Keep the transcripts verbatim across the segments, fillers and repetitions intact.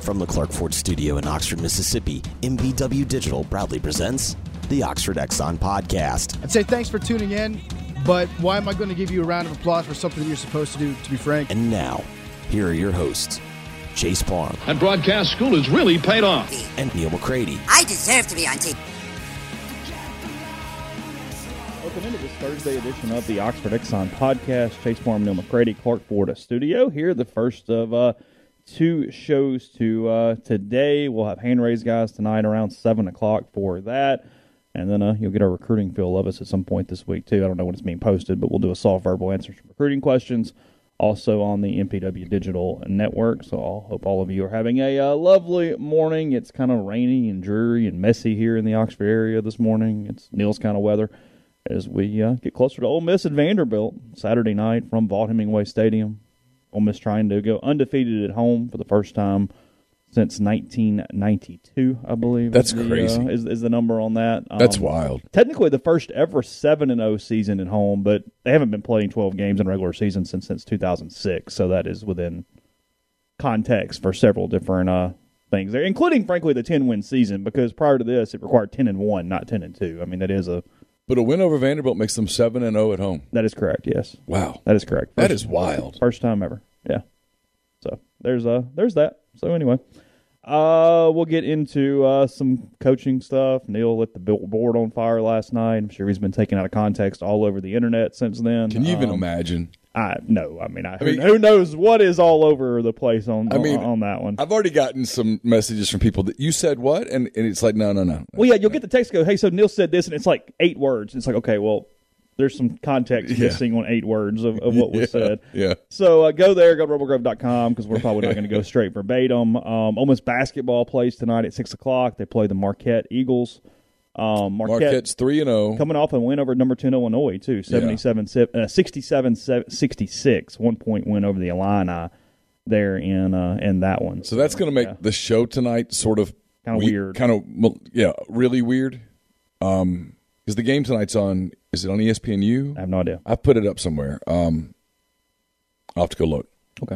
From the Clark Ford Studio in Oxford, Mississippi, M B W Digital proudly presents the Oxford Exxon Podcast. I'd say thanks for tuning in, but why am I going to give you a round of applause for something that you're supposed to do, to be frank? And now, here are your hosts, Chase Parham. And broadcast school has really paid off. And Neil McCready. I deserve to be on T V. Welcome into this Thursday edition of the Oxford Exxon Podcast. Chase Parham, Neil McCready, Clark Ford Studio. Here, the first of uh, two shows to uh, today. We'll have hand raise guys tonight around seven o'clock for that. And then uh, you'll get our recruiting Phil Levis at some point this week, too. I don't know when it's being posted, but we'll do a soft verbal answers to recruiting questions. Also on the M P W Digital Network. So I hope all of you are having a uh, lovely morning. It's kind of rainy and dreary and messy here in the Oxford area this morning. It's Neil's kind of weather as we uh, get closer to Ole Miss at Vanderbilt Saturday night from Vaught Hemingway Stadium. Ole Miss trying to go undefeated at home for the first time since nineteen ninety-two, I believe. That's is the, crazy. Uh, is, is the number on that. Um, That's wild. Technically the first ever seven and oh season at home, but they haven't been playing twelve games in a regular season since, since two thousand six, so that is within context for several different uh, things there, including, frankly, the ten-win season, because prior to this it required ten and one, not ten and two. I mean, that is a... But a win over Vanderbilt makes them seven and oh at home. That is correct, yes. Wow. That is correct. First, that is wild. First time ever, yeah. So there's uh, there's that. So anyway... Uh, we'll get into uh, some coaching stuff. Neil lit the board on fire last night. I'm sure he's been taken out of context all over the internet since then. Can you even um, imagine? I no. I mean, I, I mean, who, who knows what is all over the place on I mean, on, on that one. I've already gotten some messages from people that you said what, and, and it's like no, no, no. Well, yeah, you'll get the text go, hey, so Neil said this, and it's like eight words. It's like, okay, well, there's some context Yeah. missing on eight words of, of what was yeah, said. Yeah. So uh, go there, go to rebel grove dot com, because we're probably not going to go straight verbatim. Um, Ole Miss basketball plays tonight at six o'clock. They play the Marquette Eagles. Um, Marquette Marquette's three and oh. coming off a win over number ten Illinois, too, seventy-seven, uh, sixty-seven sixty-six, one-point win over the Illini there in uh, in that one. So that's going to make yeah. the show tonight sort of Kind of we- weird. Kind of, well, yeah, really weird. Um, because the game tonight's on, is it on E S P N U? I have no idea. I put it up somewhere. Um, I'll have to go look. Okay.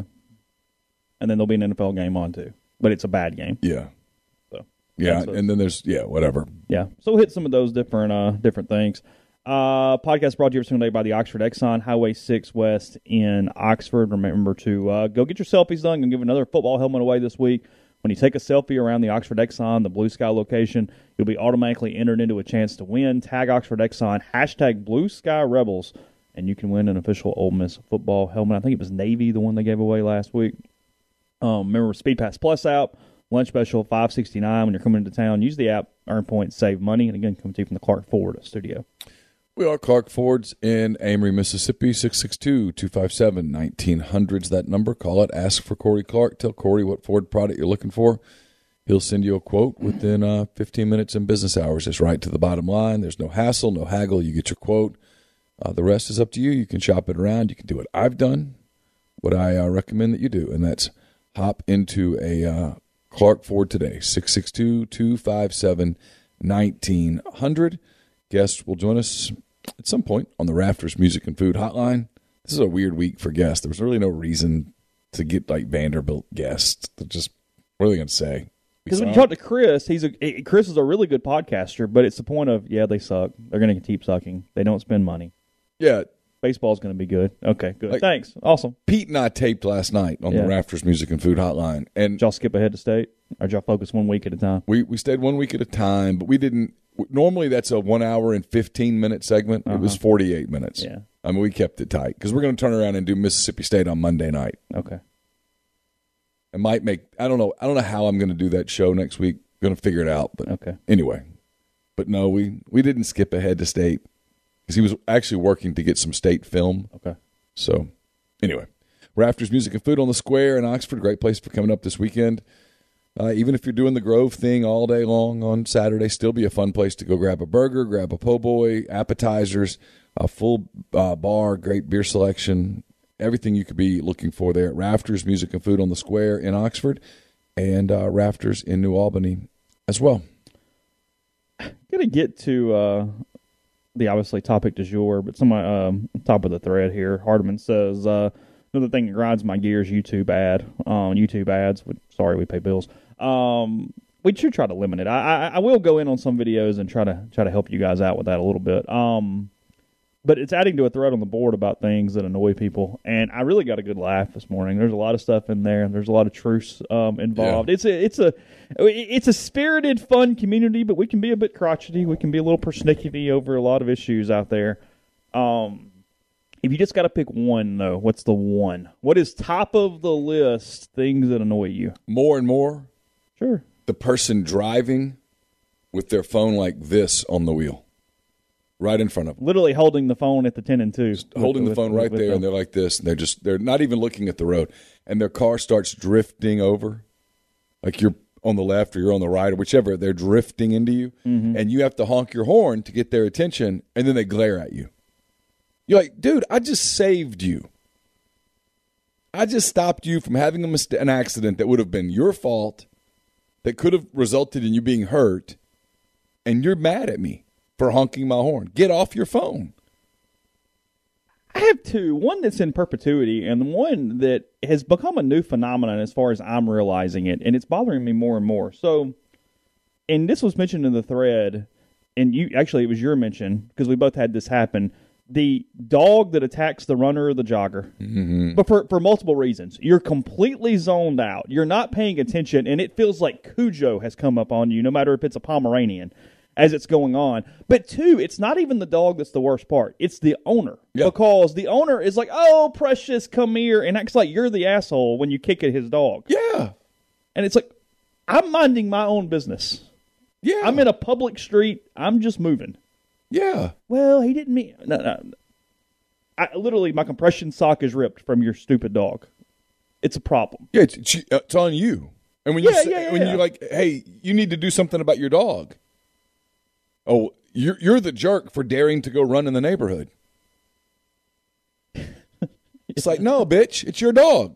And then there'll be an N F L game on, too. But it's a bad game. Yeah. So Yeah, that's a- and then there's, yeah, whatever. Yeah, so we'll hit some of those different uh, different things. Uh, podcast brought to you every single day by the Oxford Exxon, Highway six West in Oxford. Remember to uh, go get your selfies done and give another football helmet away this week. When you take a selfie around the Oxford Exxon, the Blue Sky location, you'll be automatically entered into a chance to win. Tag Oxford Exxon, hashtag Blue Sky Rebels, and you can win an official Ole Miss football helmet. I think it was Navy, the one they gave away last week. Um, remember, Speed Pass Plus app, lunch special, five sixty-nine when you're coming into town. Use the app, earn points, save money. And again, coming to you from the Clark Ford studio. We are Clark Ford's in Amory, Mississippi, six six two, two five seven, one nine hundred is that number. Call it. Ask for Corey Clark. Tell Corey what Ford product you're looking for. He'll send you a quote within uh, fifteen minutes in business hours. It's right to the bottom line. There's no hassle, no haggle. You get your quote. Uh, the rest is up to you. You can shop it around. You can do what I've done, what I uh, recommend that you do, and that's hop into a uh, Clark Ford today, six six two, two five seven, one nine hundred. Guests will join us at some point on the Rafters Music and Food Hotline. This is a weird week for guests. There was really no reason to get like Vanderbilt guests. They're just, what are they going to say? Because when you talk to Chris, he's a Chris is a really good podcaster, but it's the point of, yeah, they suck. They're going to keep sucking. They don't spend money. Yeah. Baseball's going to be good. Okay, good. Like, Thanks. Awesome. Pete and I taped last night on Yeah. the Rafters Music and Food Hotline. And Did y'all skip ahead to state? Or did y'all focus one week at a time? we, we stayed one week at a time, but we didn't. Normally that's a one hour and fifteen minute segment. Uh-huh. It was forty-eight minutes. Yeah. I mean, we kept it tight because we're going to turn around and do Mississippi State on Monday night. Okay. It might make, I don't know, I don't know how I'm going to do that show next week. Going to figure it out. But Okay. anyway, but no, we, we didn't skip ahead to state because he was actually working to get some state film. Okay. So anyway, Rafters Music and Food on the Square in Oxford. Great place for coming up this weekend. Uh, even if you're doing the Grove thing all day long on Saturday, still be a fun place to go grab a burger, grab a po' boy, appetizers, a full uh, bar, great beer selection, everything you could be looking for there at Rafters Music and Food on the Square in Oxford and uh, Rafters in New Albany as well. Going to get to uh, the obviously topic du jour, but some um, top of the thread here. Hardeman says, uh, Another thing that grinds my gears, YouTube ad. Um, YouTube ads. Sorry, we pay bills. Um, we should try to limit it. I, I I will go in on some videos and try to try to help you guys out with that a little bit. Um, but it's adding to a thread on the board about things that annoy people, and I really got a good laugh this morning. There's a lot of stuff in there. There's a lot of truths um, involved. Yeah. It's a it's a it's a spirited, fun community, but we can be a bit crotchety. We can be a little persnickety over a lot of issues out there. Um, if you just got to pick one, though, what's the one? What is top of the list? Things that annoy you more and more. Sure. The person driving with their phone like this on the wheel, right in front of them. Literally holding the phone at the ten and two. Just holding with, the phone with, right with there, them. And they're like this, and they're just they're not even looking at the road, and their car starts drifting over, like you're on the left or you're on the right or whichever. They're drifting into you, mm-hmm. and you have to honk your horn to get their attention, and then they glare at you. You're like, dude, I just saved you. I just stopped you from having a mist- an accident that would have been your fault, that could have resulted in you being hurt, and you're mad at me for honking my horn. Get off your phone. I have two. One that's in perpetuity, and one that has become a new phenomenon as far as I'm realizing it, and it's bothering me more and more. So, and this was mentioned in the thread, and you actually it was your mention, because we both had this happen. The dog that attacks the runner or the jogger, mm-hmm. but for, for multiple reasons. You're completely zoned out. You're not paying attention, and it feels like Cujo has come up on you, no matter if it's a Pomeranian, as it's going on. But two, it's not even the dog that's the worst part. It's the owner. Yep. Because the owner is like, oh, precious, come here, and acts like you're the asshole when you kick at his dog. Yeah. And it's like, I'm minding my own business. Yeah. I'm in a public street. I'm just moving. Yeah. Well, he didn't mean... No, no. I, literally, my compression sock is ripped from your stupid dog. It's a problem. Yeah, it's, it's on you. And when, yeah, you say, yeah, yeah, when yeah. you're like, hey, you need to do something about your dog. Oh, you're, you're the jerk for daring to go run in the neighborhood. It's like, no, bitch, it's your dog.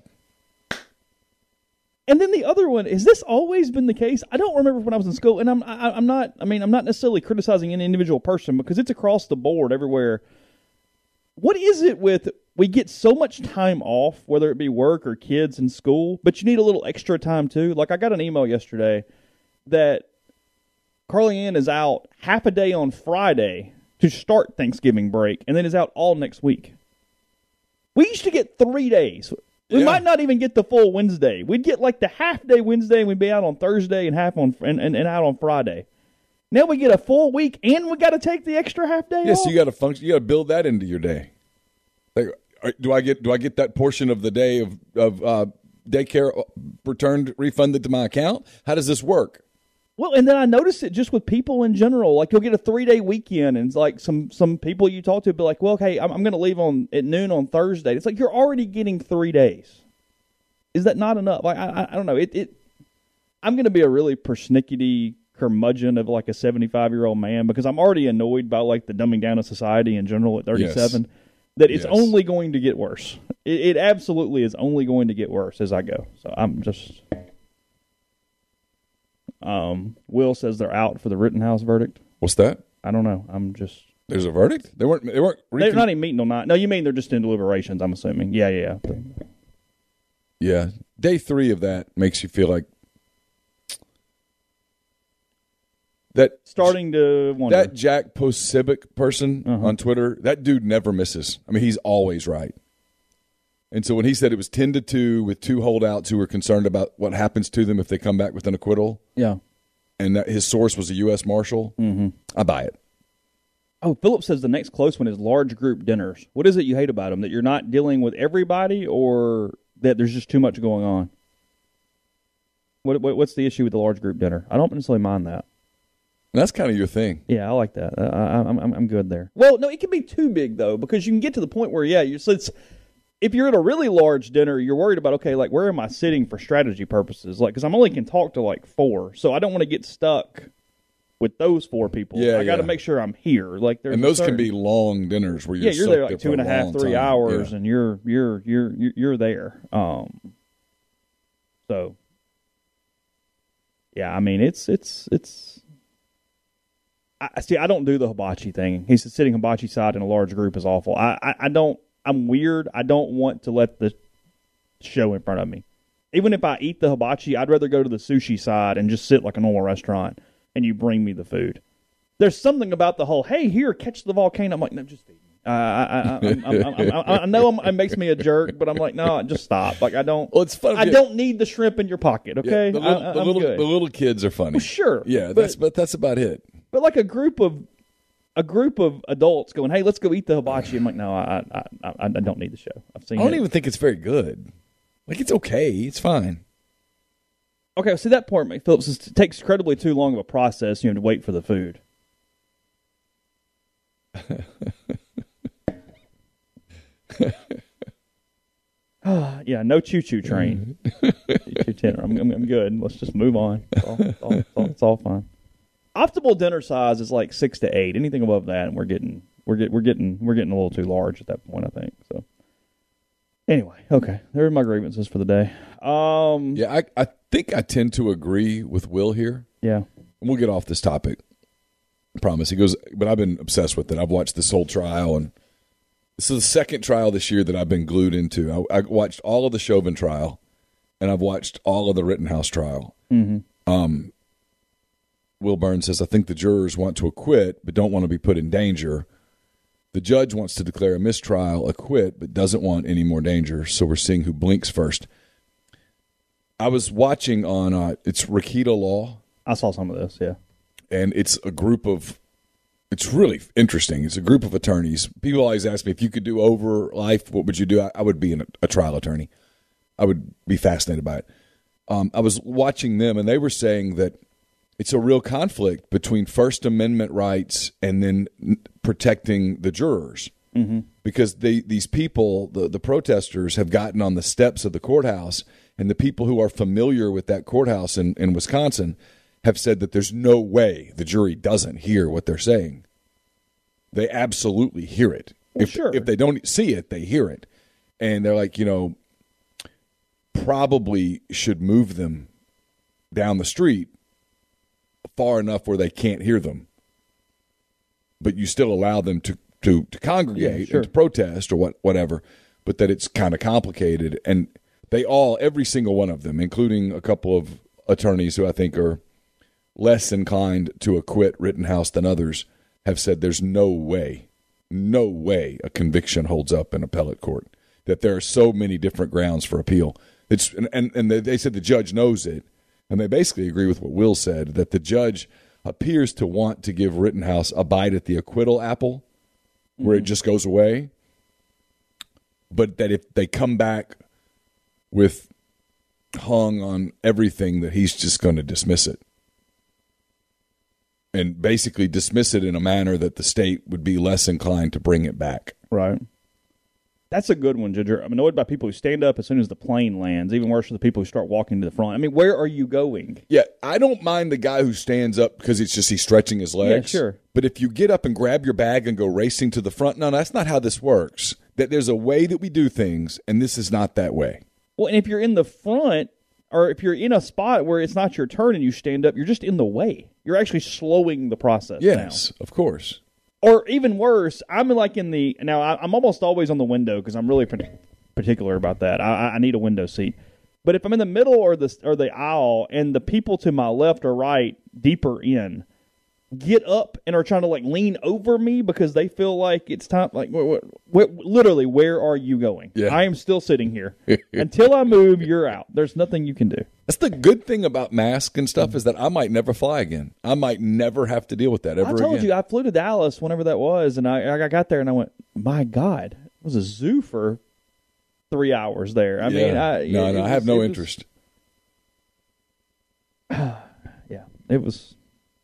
And then the other one, has this always been the case? I don't remember when I was in school, and I'm I, I'm not, I mean, I'm not necessarily criticizing any individual person because it's across the board everywhere. What is it with, we get so much time off, whether it be work or kids in school, but you need a little extra time too? Like I got an email yesterday that Carly Ann is out half a day on Friday to start Thanksgiving break, and then is out all next week. We used to get three days. We yeah. might not even get the full Wednesday. We'd get like the half day Wednesday, and we'd be out on Thursday and half on and, and, and out on Friday. Now we get a full week, and we got to take the extra half day. Yes, off? So you got to function. You got to build that into your day. Like, do I get do I get that portion of the day of of uh, daycare returned refunded to my account? How does this work? Well, and then I noticed it just with people in general. Like, you'll get a three-day weekend, and it's like some, some people you talk to be like, well, okay, I'm, I'm going to leave on at noon on Thursday. It's like you're already getting three days. Is that not enough? Like, I, I don't know. It, it. I'm going to be a really persnickety curmudgeon of like a seventy-five-year-old man because I'm already annoyed by like the dumbing down of society in general at thirty-seven. Yes. That it's yes. only going to get worse. It, it absolutely is only going to get worse as I go. So I'm just... Um, Will says they're out for the Rittenhouse verdict. What's that? I don't know. I'm just. There's a verdict? They weren't. They weren't. Recon- they're not even meeting tonight. No, you mean they're just in deliberations? I'm assuming. Yeah, yeah, yeah. Yeah. Day three of that makes you feel like that. Starting to wonder. That Jack Posobiec person uh-huh. on Twitter. That dude never misses. I mean, he's always right. And so when he said it was ten to two with two holdouts who were concerned about what happens to them if they come back with an acquittal, yeah, and that his source was a U S Marshal, mm-hmm. I buy it. Oh, Philip says the next close one is large group dinners. What is it you hate about them? That you're not dealing with everybody, or that there's just too much going on? What, what What's the issue with the large group dinner? I don't necessarily mind that. That's kind of your thing. Yeah, I like that. I, I'm I'm I'm good there. Well, no, it can be too big though, because you can get to the point where yeah, you're so it's. If you're at a really large dinner, you're worried about, okay, like, where am I sitting for strategy purposes? Like, because I'm only can talk to, like, four. So I don't want to get stuck with those four people. Yeah, I got to yeah. make sure I'm here. Like, there's and those certain, can be long dinners where you're yeah, you're there like there two and a half, three time. hours, yeah. and you're you're you're you're you're there. Um, so, yeah, I mean, it's it's it's. I see. I don't do the hibachi thing. He's sitting hibachi side in a large group is awful. I I, I don't. I'm weird. I don't want to let the show in front of me. Even if I eat the hibachi, I'd rather go to the sushi side and just sit like a normal restaurant and you bring me the food. There's something about the whole, hey, here, catch the volcano. I'm like, no, just eat me. Uh, I, I, I'm, I'm, I'm, I'm, I know I'm, it makes me a jerk, but I'm like, no, just stop. Like, I don't. Well, it's fun. I don't need the shrimp in your pocket. Okay, Yeah, the little, I, the, I'm little good. the little kids are funny. Well, sure. Yeah, but, that's but that's about it. But like a group of a group of adults going, hey, let's go eat the hibachi. I'm like, no, I I, I, I don't need the show. I've seen. I don't it. even think it's very good. Like, it's okay. It's fine. Okay, see that part, Phillips, is, it takes incredibly too long of a process. You have to wait for the food. Yeah, no choo-choo train. Choo-choo dinner. I'm, I'm, I'm good. Let's just move on. It's all, it's all, it's all, it's all fine. Optimal dinner size is like six to eight. Anything above that, and we're getting we're get, we're getting we're getting a little too large at that point, I think. So anyway, okay, there are my grievances for the day. Um, Yeah, I I think I tend to agree with Will here. yeah. And we'll get off this topic. I promise. He goes, but I've been obsessed with it. I've watched this whole trial, and this is the second trial this year that I've been glued into. I, I watched all of the Chauvin trial, and I've watched all of the Rittenhouse trial. Mm-hmm. Um, Will Burns says, I think the jurors want to acquit but don't want to be put in danger. The judge wants to declare a mistrial, acquit, but doesn't want any more danger, so we're seeing who blinks first. I was watching on, uh, it's Rakita Law. I saw some of this, yeah. And it's a group of, it's really interesting. It's a group of attorneys. People always ask me, if you could do over life, what would you do? I, I would be an, a trial attorney. I would be fascinated by it. Um, I was watching them, and they were saying that it's a real conflict between First Amendment rights and then protecting the jurors. Mm-hmm. Because they, these people, the, the protesters, have gotten on the steps of the courthouse, and the people who are familiar with that courthouse in, in Wisconsin have said that there's no way the jury doesn't hear what they're saying. They absolutely hear it. Well, if, sure. if they don't see it, they hear it. And they're like, you know, probably should move them down the street far enough where they can't hear them. But you still allow them to, to, to congregate Yeah, sure. and to protest or what whatever, but that it's kind of complicated. And they all, every single one of them, including a couple of attorneys who I think are less inclined to acquit Rittenhouse than others, have said there's no way, no way a conviction holds up in appellate court, that there are so many different grounds for appeal. It's and, and, and they said the judge knows it, and they basically agree with what Will said, that the judge appears to want to give Rittenhouse a bite at the acquittal apple, where mm-hmm. it just goes away, but that if they come back with hung on everything, that he's just going to dismiss it. And basically dismiss it in a manner that the state would be less inclined to bring it back. Right. That's a good one, Ginger. I'm annoyed by people who stand up as soon as the plane lands. Even worse for the people who start walking to the front. I mean, where are you going? Yeah, I don't mind the guy who stands up because it's just he's stretching his legs. Yeah, sure. But if you get up and grab your bag and go racing to the front, no, that's not how this works. That there's a way that we do things, and this is not that way. Well, and if you're in the front, or if you're in a spot where it's not your turn and you stand up, you're just in the way. You're actually slowing the process Yes, down. of course. Or even worse, I'm like in the now. I, I'm almost always on the window because I'm really particular about that. I, I need a window seat. But if I'm in the middle or the or the aisle, and the people to my left or right, deeper in, get up and are trying to like lean over me because they feel like it's time. Like, wh- wh- literally, where are you going? Yeah. I am still sitting here until I move. You're out. There's nothing you can do. That's the good thing about masks and stuff, is that I might never fly again. I might never have to deal with that ever I told again. you, I flew to Dallas whenever that was, and I I got there and I went, my God, it was a zoo for three hours there. I yeah. mean, I, no, it no, was, I have no it interest. Was, yeah, it was.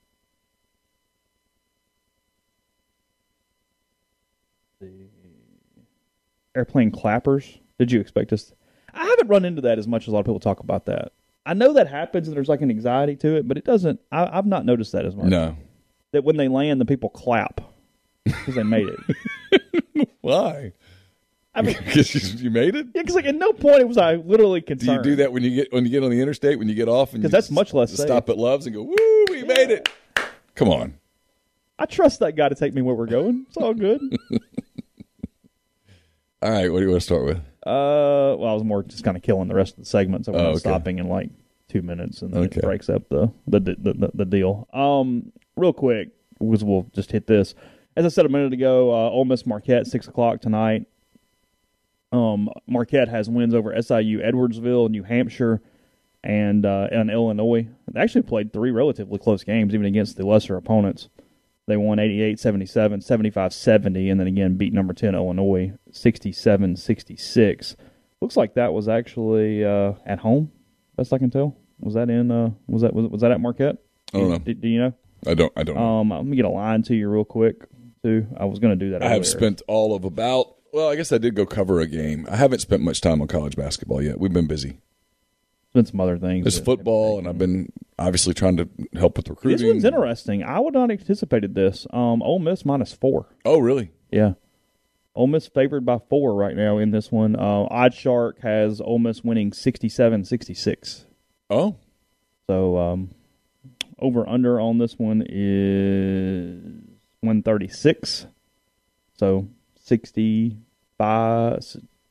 The airplane clappers. Did you expect us? To, I haven't run into that as much as a lot of people talk about that. I know that happens and there's like an anxiety to it, but it doesn't. I, I've not noticed that as much. No. That when they land, the people clap because they made it. Why? I mean, Because you made it? yeah, because like at no point was I literally concerned. Do you do that when you get when you get on the interstate, when you get off, and you that's much less stop safe. at Love's and go, "Woo, we made it!" Come on. I trust that guy to take me where we're going. It's all good. All right, what do you want to start with? Uh, well, I was more just kind of killing the rest of the segment, so we're Oh, not okay. stopping in like two minutes, and then Okay. it breaks up the the, the the the deal. Um, real quick, because we'll just hit this. As I said a minute ago, uh, Ole Miss Marquette six o'clock tonight. Um, Marquette has wins over S I U, Edwardsville, New Hampshire, and uh, and Illinois. They actually played three relatively close games, even against the lesser opponents. They won eighty-eight seventy-seven, seventy-five seventy, and then again beat number ten Illinois sixty-seven sixty-six. Looks like that was actually uh, at home, best I can tell. Was that in? Uh, was that was, was that at Marquette? I don't know. Do, do you know? I don't. I don't know. Um, let me get a line to you real quick. Too. I was going to do that. I earlier. have spent all of about. Well, I guess I did go cover a game. I haven't spent much time on college basketball yet. We've been busy. Been some other things. There's that- football, and I've been obviously trying to help with recruiting. This one's interesting. I would not have anticipated this. Um, Ole Miss minus four. Oh, really? Yeah. Ole Miss favored by four right now in this one. Uh, Odd Shark has Ole Miss winning sixty-seven sixty-six. Oh, So um, over under on this one is one thirty-six. So sixty-five,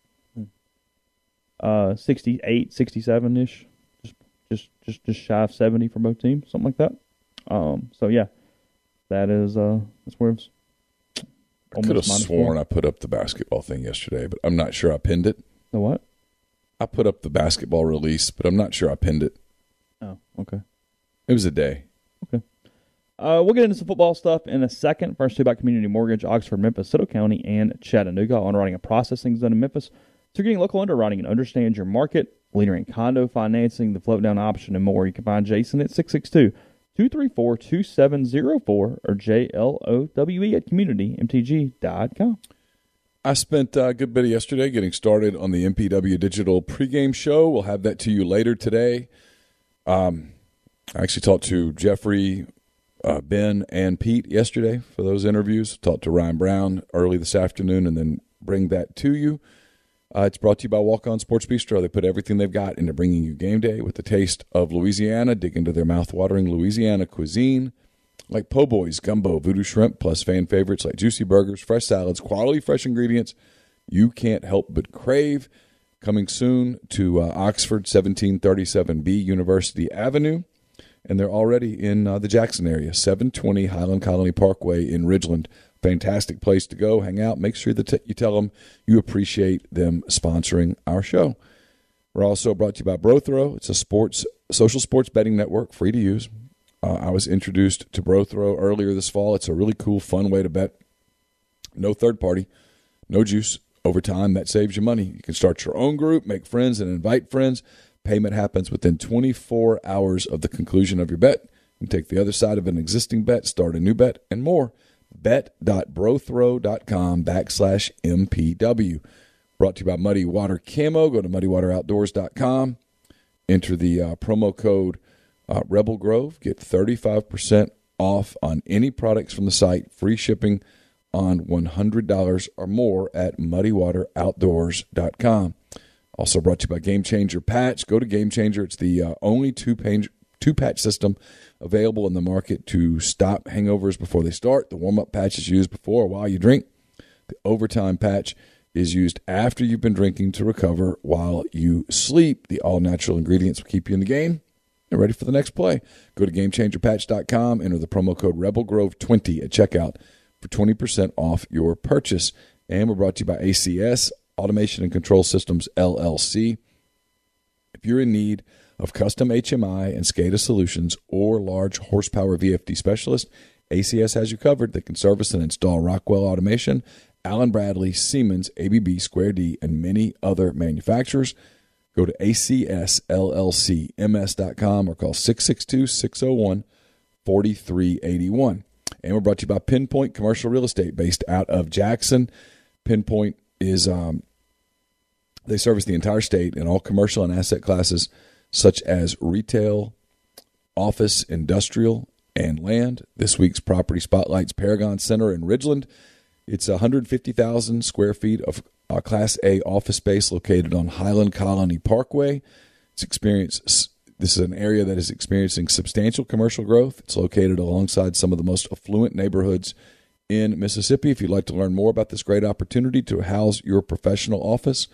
uh, sixty-eight, sixty-seven-ish. Just, just, just, just shy of seventy for both teams, something like that. Um, so yeah, that is uh, that's where it's. I could have sworn I put up the basketball thing yesterday, but I'm not sure I pinned it. The what? I put up the basketball release, but I'm not sure I pinned it. Oh, okay. It was a day. Uh, we'll get into some football stuff in a second. First, two about Community Mortgage, Oxford, Memphis, Soto County, and Chattanooga. Underwriting and processing zone in Memphis. So you're getting local underwriting and understand your market. Leader in condo financing, the float down option, and more. You can find Jason at six six two, two three four, two seven zero four or J L O W E at community m t g dot com. I spent a good bit of yesterday getting started on the M P W Digital pregame show. We'll have that to you later today. Um, I actually talked to Jeffrey, uh, Ben, and Pete yesterday for those interviews. Talked to Ryan Brown early this afternoon and then bring that to you. Uh, it's brought to you by Walk On Sports Bistro. They put everything they've got into bringing you game day with the taste of Louisiana. Dig into their mouth-watering Louisiana cuisine like po' boys, gumbo, voodoo shrimp, plus fan favorites like juicy burgers, fresh salads, quality fresh ingredients you can't help but crave. Coming soon to uh, Oxford, seventeen thirty-seven B University Avenue. And they're already in uh, the Jackson area, seven twenty Highland Colony Parkway in Ridgeland. Fantastic place to go, hang out. Make sure that t- you tell them you appreciate them sponsoring our show. We're also brought to you by Brothrow. It's a sports social sports betting network, free to use. Uh, I was introduced to Brothrow earlier this fall. It's a really cool, fun way to bet. No third party, no juice. Over time, that saves you money. You can start your own group, make friends, and invite friends. Payment happens within twenty-four hours of the conclusion of your bet. You can take the other side of an existing bet, start a new bet, and more. bet.brothrow.com backslash MPW. Brought to you by Muddy Water Camo. Go to muddy water outdoors dot com. Enter the uh, promo code uh, Rebel Grove. Get thirty-five percent off on any products from the site. Free shipping on one hundred dollars or more at muddy water outdoors dot com. Also brought to you by Game Changer Patch. Go to Game Changer. It's the uh, only two-page, two-patch system available in the market to stop hangovers before they start. The warm-up patch is used before or while you drink. The overtime patch is used after you've been drinking to recover while you sleep. The all-natural ingredients will keep you in the game and ready for the next play. Go to game changer patch dot com. Enter the promo code Rebel Grove twenty at checkout for twenty percent off your purchase. And we're brought to you by A C S, Automation and Control Systems, L L C. If you're in need of custom H M I and SCADA solutions or large horsepower V F D specialist, A C S has you covered. They can service and install Rockwell Automation, Allen Bradley, Siemens, A B B, Square D, and many other manufacturers. Go to A C S L L C M S dot com or call six six two, six oh one, four three eight one. And we're brought to you by Pinpoint Commercial Real Estate based out of Jackson. Pinpoint is, um, they service the entire state in all commercial and asset classes such as retail, office, industrial, and land. This week's property spotlights Paragon Center in Ridgeland. It's one hundred fifty thousand square feet of uh, Class A office space located on Highland Colony Parkway. It's experienced, this is an area that is experiencing substantial commercial growth. It's located alongside some of the most affluent neighborhoods in Mississippi. If you'd like to learn more about this great opportunity to house your professional office,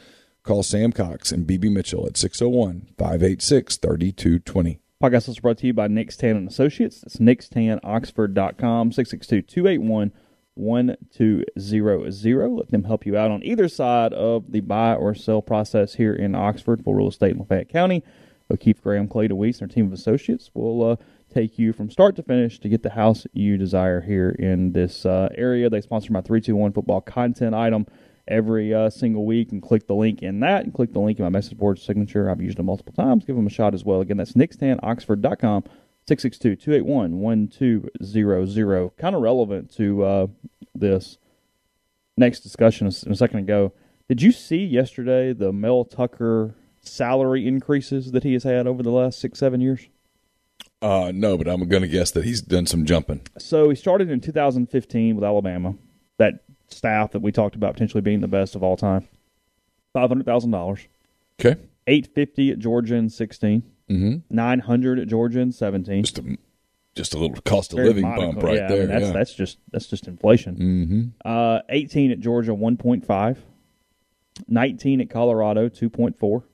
call Sam Cox and B B Mitchell at six oh one, five eight six, three two two oh. Podcast is brought to you by Nick's Tan and Associates. That's nick tan oxford dot com, six six two, two eight one, one two zero zero. Let them help you out on either side of the buy or sell process here in Oxford for real estate in Lafayette County. O'Keefe, Graham, Clayton Weiss, and their team of associates will uh, take you from start to finish to get the house you desire here in this uh, area. They sponsor my three two one football content item every uh, single week, and click the link in that and click the link in my message board signature. I've used it multiple times. Give them a shot as well. Again, that's nick tan oxford dot com, six six two, two eight one, one two zero zero. Kind of relevant to uh, this next discussion a second ago. Did you see yesterday the Mel Tucker salary increases that he has had over the last six, seven years? Uh, no, but I'm going to guess that he's done some jumping. So he started in two thousand fifteen with Alabama. That staff that we talked about potentially being the best of all time. five hundred thousand dollars. Okay. eight hundred fifty dollars at Georgia in sixteen. Mm-hmm. nine hundred dollars at Georgia in seventeen. Just a, just a little cost of Very living modical. bump right yeah, there. I mean, that's, yeah. that's just that's just inflation. Mm-hmm. Uh, eighteen at Georgia, one point five. nineteen at Colorado, two point four.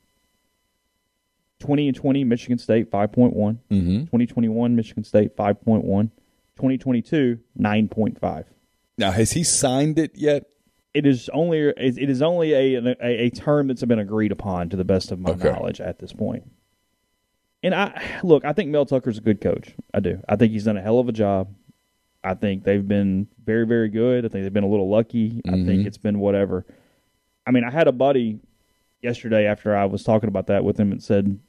twenty and twenty, Michigan State, five point one. Mm-hmm. twenty twenty-one, Michigan State, five point one. twenty twenty-two, nine point five. Now, has he signed it yet? It is only it is only a, a a term that's been agreed upon, to the best of my Okay. knowledge at this point. And I look, I think Mel Tucker's a good coach. I do. I think he's done a hell of a job. I think they've been very, very good. I think they've been a little lucky. I Mm-hmm. think it's been whatever. I mean, I had a buddy yesterday after I was talking about that with him and said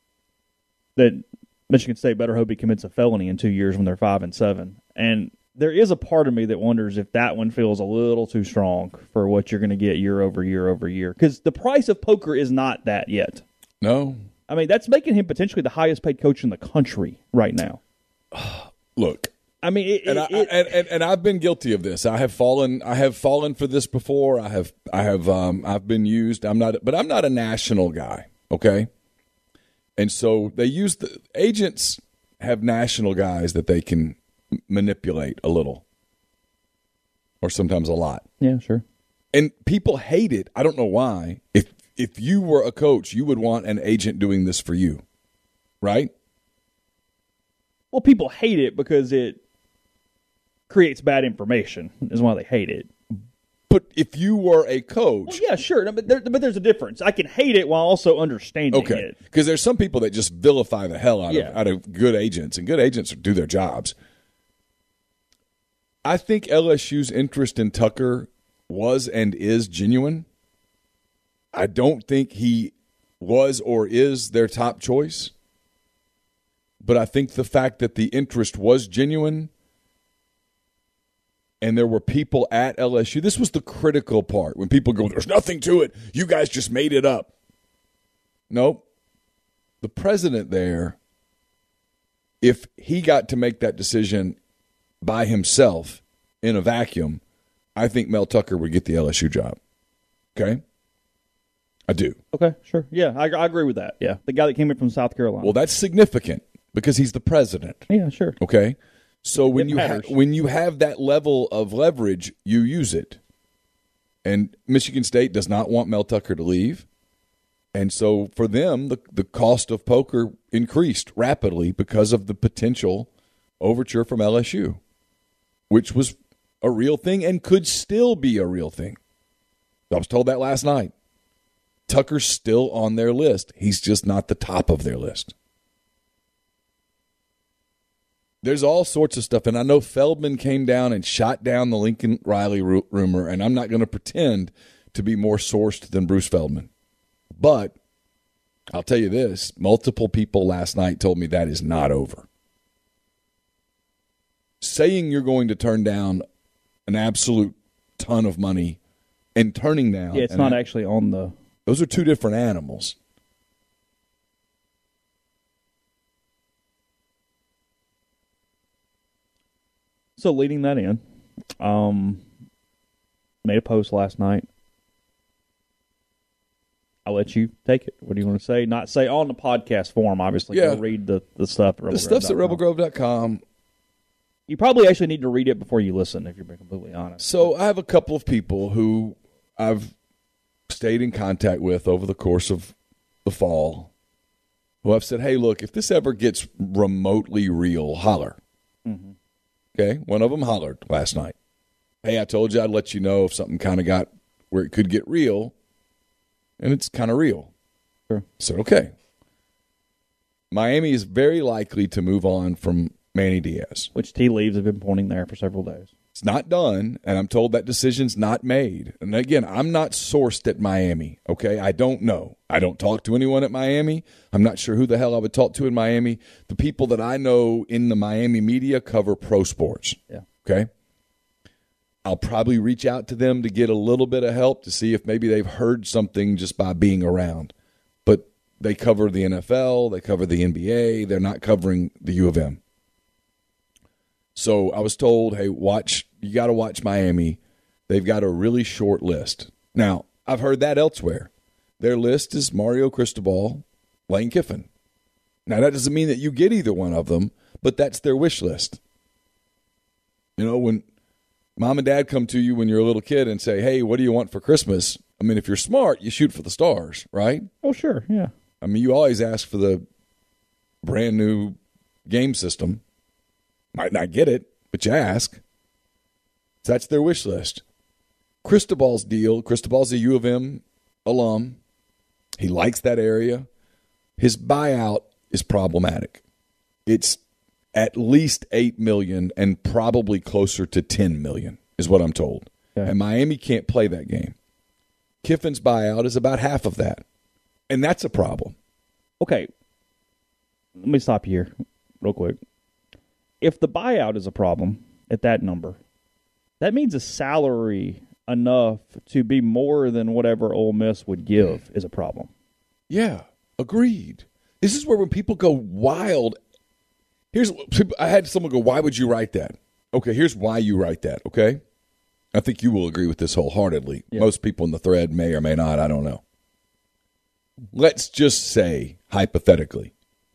that Michigan State better hope he commits a felony in two years when they're five and seven. And there is a part of me that wonders if that one feels a little too strong for what you're going to get year over year over year. Because the price of poker is not that yet. No. I mean, that's making him potentially the highest paid coach in the country right now. Look, I mean, it, and, I, it, and, and and I've been guilty of this. I have fallen. I have fallen for this before. I have. I have. Um, I've been used. I'm not. But I'm not a national guy. Okay. And so they use the agents have national guys that they can manipulate a little, or sometimes a lot. yeah, sure. And people hate it. I don't know why. If if you were a coach, you would want an agent doing this for you, right? Well, people hate it because it creates bad information is why they hate it. But if you were a coach, Well, yeah, sure. No, but, there, but there's a difference. I can hate it while also understanding okay, it. because there's some people that just vilify the hell out Yeah. of out of good agents, and good agents do their jobs. I think L S U's interest in Tucker was and is genuine. I don't think he was or is their top choice. But I think the fact that the interest was genuine and there were people at L S U, this was the critical part. When people go, there's nothing to it. You guys just made it up. Nope. The president there, if he got to make that decision by himself in a vacuum, I think Mel Tucker would get the L S U job. Okay? I do. Okay, sure. Yeah, I, I agree with that. Yeah, the guy that came in from South Carolina. Well, that's significant because he's the president. yeah, sure. Okay? So when It you ha- matters. when you have that level of leverage, you use it. And Michigan State does not want Mel Tucker to leave. And so for them, the, the cost of poker increased rapidly because of the potential overture from L S U, which was a real thing and could still be a real thing. I was told that last night. Tucker's still on their list. He's just not the top of their list. There's all sorts of stuff, and I know Feldman came down and shot down the Lincoln Riley ru- rumor, and I'm not going to pretend to be more sourced than Bruce Feldman. But I'll tell you this, multiple people last night told me that is not over. Saying you're going to turn down an absolute ton of money and turning down... Yeah, it's an not a- actually on the... Those are two different animals. So leading that in, um, made a post last night. I'll let you take it. What do you want to say? Not say on the podcast form, obviously. Yeah. Go read the, the stuff at Rebel The stuff's at Grove rebel dot com. grove dot com. You probably actually need to read it before you listen, if you're being completely honest. So I have a couple of people who I've stayed in contact with over the course of the fall, who I've said, hey, look, if this ever gets remotely real, holler. Mm-hmm. Okay? One of them hollered last night. Hey, I told you I'd let you know if something kind of got where it could get real, and it's kind of real. Sure. I said, okay. Miami is very likely to move on from Manny Diaz. Which tea leaves have been pointing there for several days. It's not done, and I'm told that decision's not made. And again, I'm not sourced at Miami, okay? I don't know. I don't talk to anyone at Miami. I'm not sure who the hell I would talk to in Miami. The people that I know in the Miami media cover pro sports, yeah. Okay? I'll probably reach out to them to get a little bit of help to see if maybe they've heard something just by being around. But they cover the N F L, they cover the N B A, they're not covering the U of M. So I was told, hey, watch, you got to watch Miami. They've got a really short list. Now, I've heard that elsewhere. Their list is Mario Cristobal, Lane Kiffin. Now, that doesn't mean that you get either one of them, but that's their wish list. You know, when mom and dad come to you when you're a little kid and say, hey, what do you want for Christmas? I mean, if you're smart, you shoot for the stars, right? Oh, sure, yeah. I mean, you always ask for the brand new game system. Might not get it, but you ask. So that's their wish list. Cristobal's deal, Cristobal's a U of M alum. He likes that area. His buyout is problematic. It's at least eight million dollars and probably closer to ten million dollars is what I'm told. Okay. And Miami can't play that game. Kiffin's buyout is about half of that. And that's a problem. Okay. Let me stop you here real quick. If the buyout is a problem at that number, that means a salary enough to be more than whatever Ole Miss would give is a problem. Yeah, agreed. This is where when people go wild, here's I had someone go, why would you write that? Okay, here's why you write that, okay? I think you will agree with this wholeheartedly. Yeah. Most people in the thread may or may not, I don't know. Let's just say, hypothetically,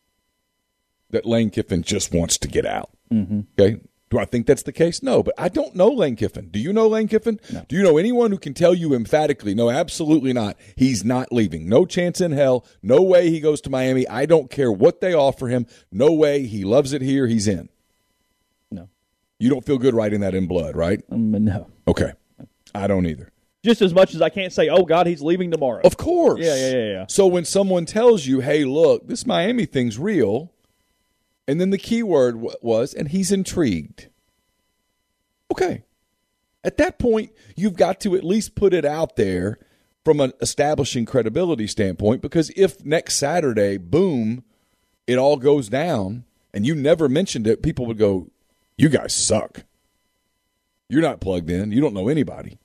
that Lane Kiffin just wants to get out. Mm-hmm. Okay? Do I think that's the case? No, but I don't know Lane Kiffin. Do you know Lane Kiffin? No. Do you know anyone who can tell you emphatically, no, absolutely not, he's not leaving? No chance in hell. No way he goes to Miami. I don't care what they offer him. No way. He loves it here. He's in. No. You don't feel good writing that in blood, right? Um, no. Okay. I don't either. Just as much as I can't say, oh, God, he's leaving tomorrow. Of course. Yeah, yeah, yeah, yeah. So when someone tells you, hey, look, this Miami thing's real, and then the key word w- was, and he's intrigued. Okay. At that point, you've got to at least put it out there from an establishing credibility standpoint, because if next Saturday, boom, it all goes down, and you never mentioned it, people would go, you guys suck. You're not plugged in. You don't know anybody.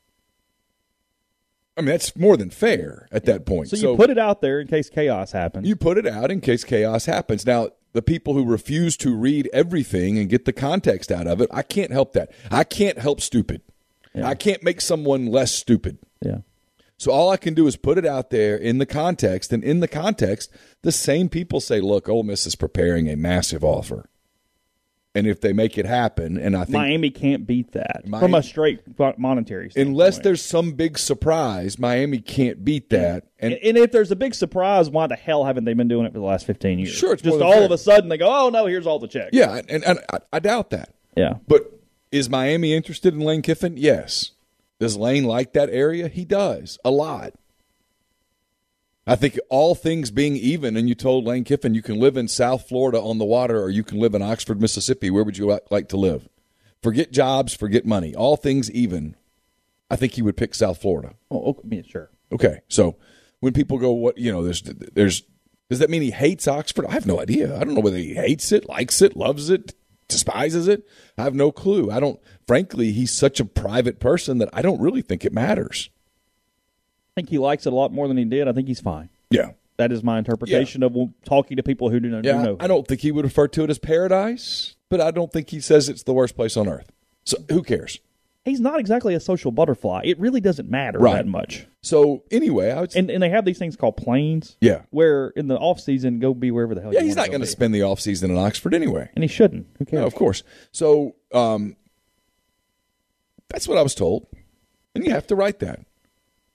I mean, that's more than fair at that point. So you so put it out there in case chaos happens. You put it out in case chaos happens. Now, the people who refuse to read everything and get the context out of it, I can't help that. I can't help stupid. Yeah. I can't make someone less stupid. Yeah. So all I can do is put it out there in the context, and in the context, the same people say, look, Ole Miss is preparing a massive offer. And if they make it happen, and I think Miami can't beat that Miami, from a straight monetary standpoint. Unless there's some big surprise, Miami can't beat that. And, and, and if there's a big surprise, why the hell haven't they been doing it for the last fifteen years? Sure, it's just all fair. Of a sudden they go, oh no, here's all the checks. Yeah, and, and I, I doubt that. Yeah, but is Miami interested in Lane Kiffin? Yes. Does Lane like that area? He does a lot. I think all things being even, and you told Lane Kiffin you can live in South Florida on the water or you can live in Oxford, Mississippi. Where would you like to live? Forget jobs, forget money. All things even, I think he would pick South Florida. Oh, I mean, sure. Okay, so when people go, what, you know, there's, there's, does that mean he hates Oxford? I have no idea. I don't know whether he hates it, likes it, loves it, despises it. I have no clue. I don't, frankly, he's such a private person that I don't really think it matters. I think he likes it a lot more than he did. I think he's fine. Yeah. That is my interpretation yeah. of talking to people who do know. Yeah, do know I don't think he would refer to it as paradise, but I don't think he says it's the worst place on earth. So who cares? He's not exactly a social butterfly. It really doesn't matter right. that much. So anyway, I would and and they have these things called planes. Yeah. Where in the off season, go be wherever the hell. Yeah, you he's not going to spend the off season in Oxford anyway, and he shouldn't. Who cares? No, of course. So um, that's what I was told, and you have to write that.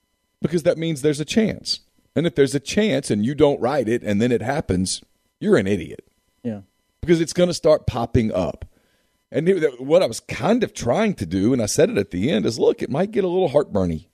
because that means there's a chance. And if there's a chance and you don't write it and then it happens, you're an idiot. Yeah. Because it's going to start popping up. And it, what I was kind of trying to do, and I said it at the end, is look, it might get a little heartburny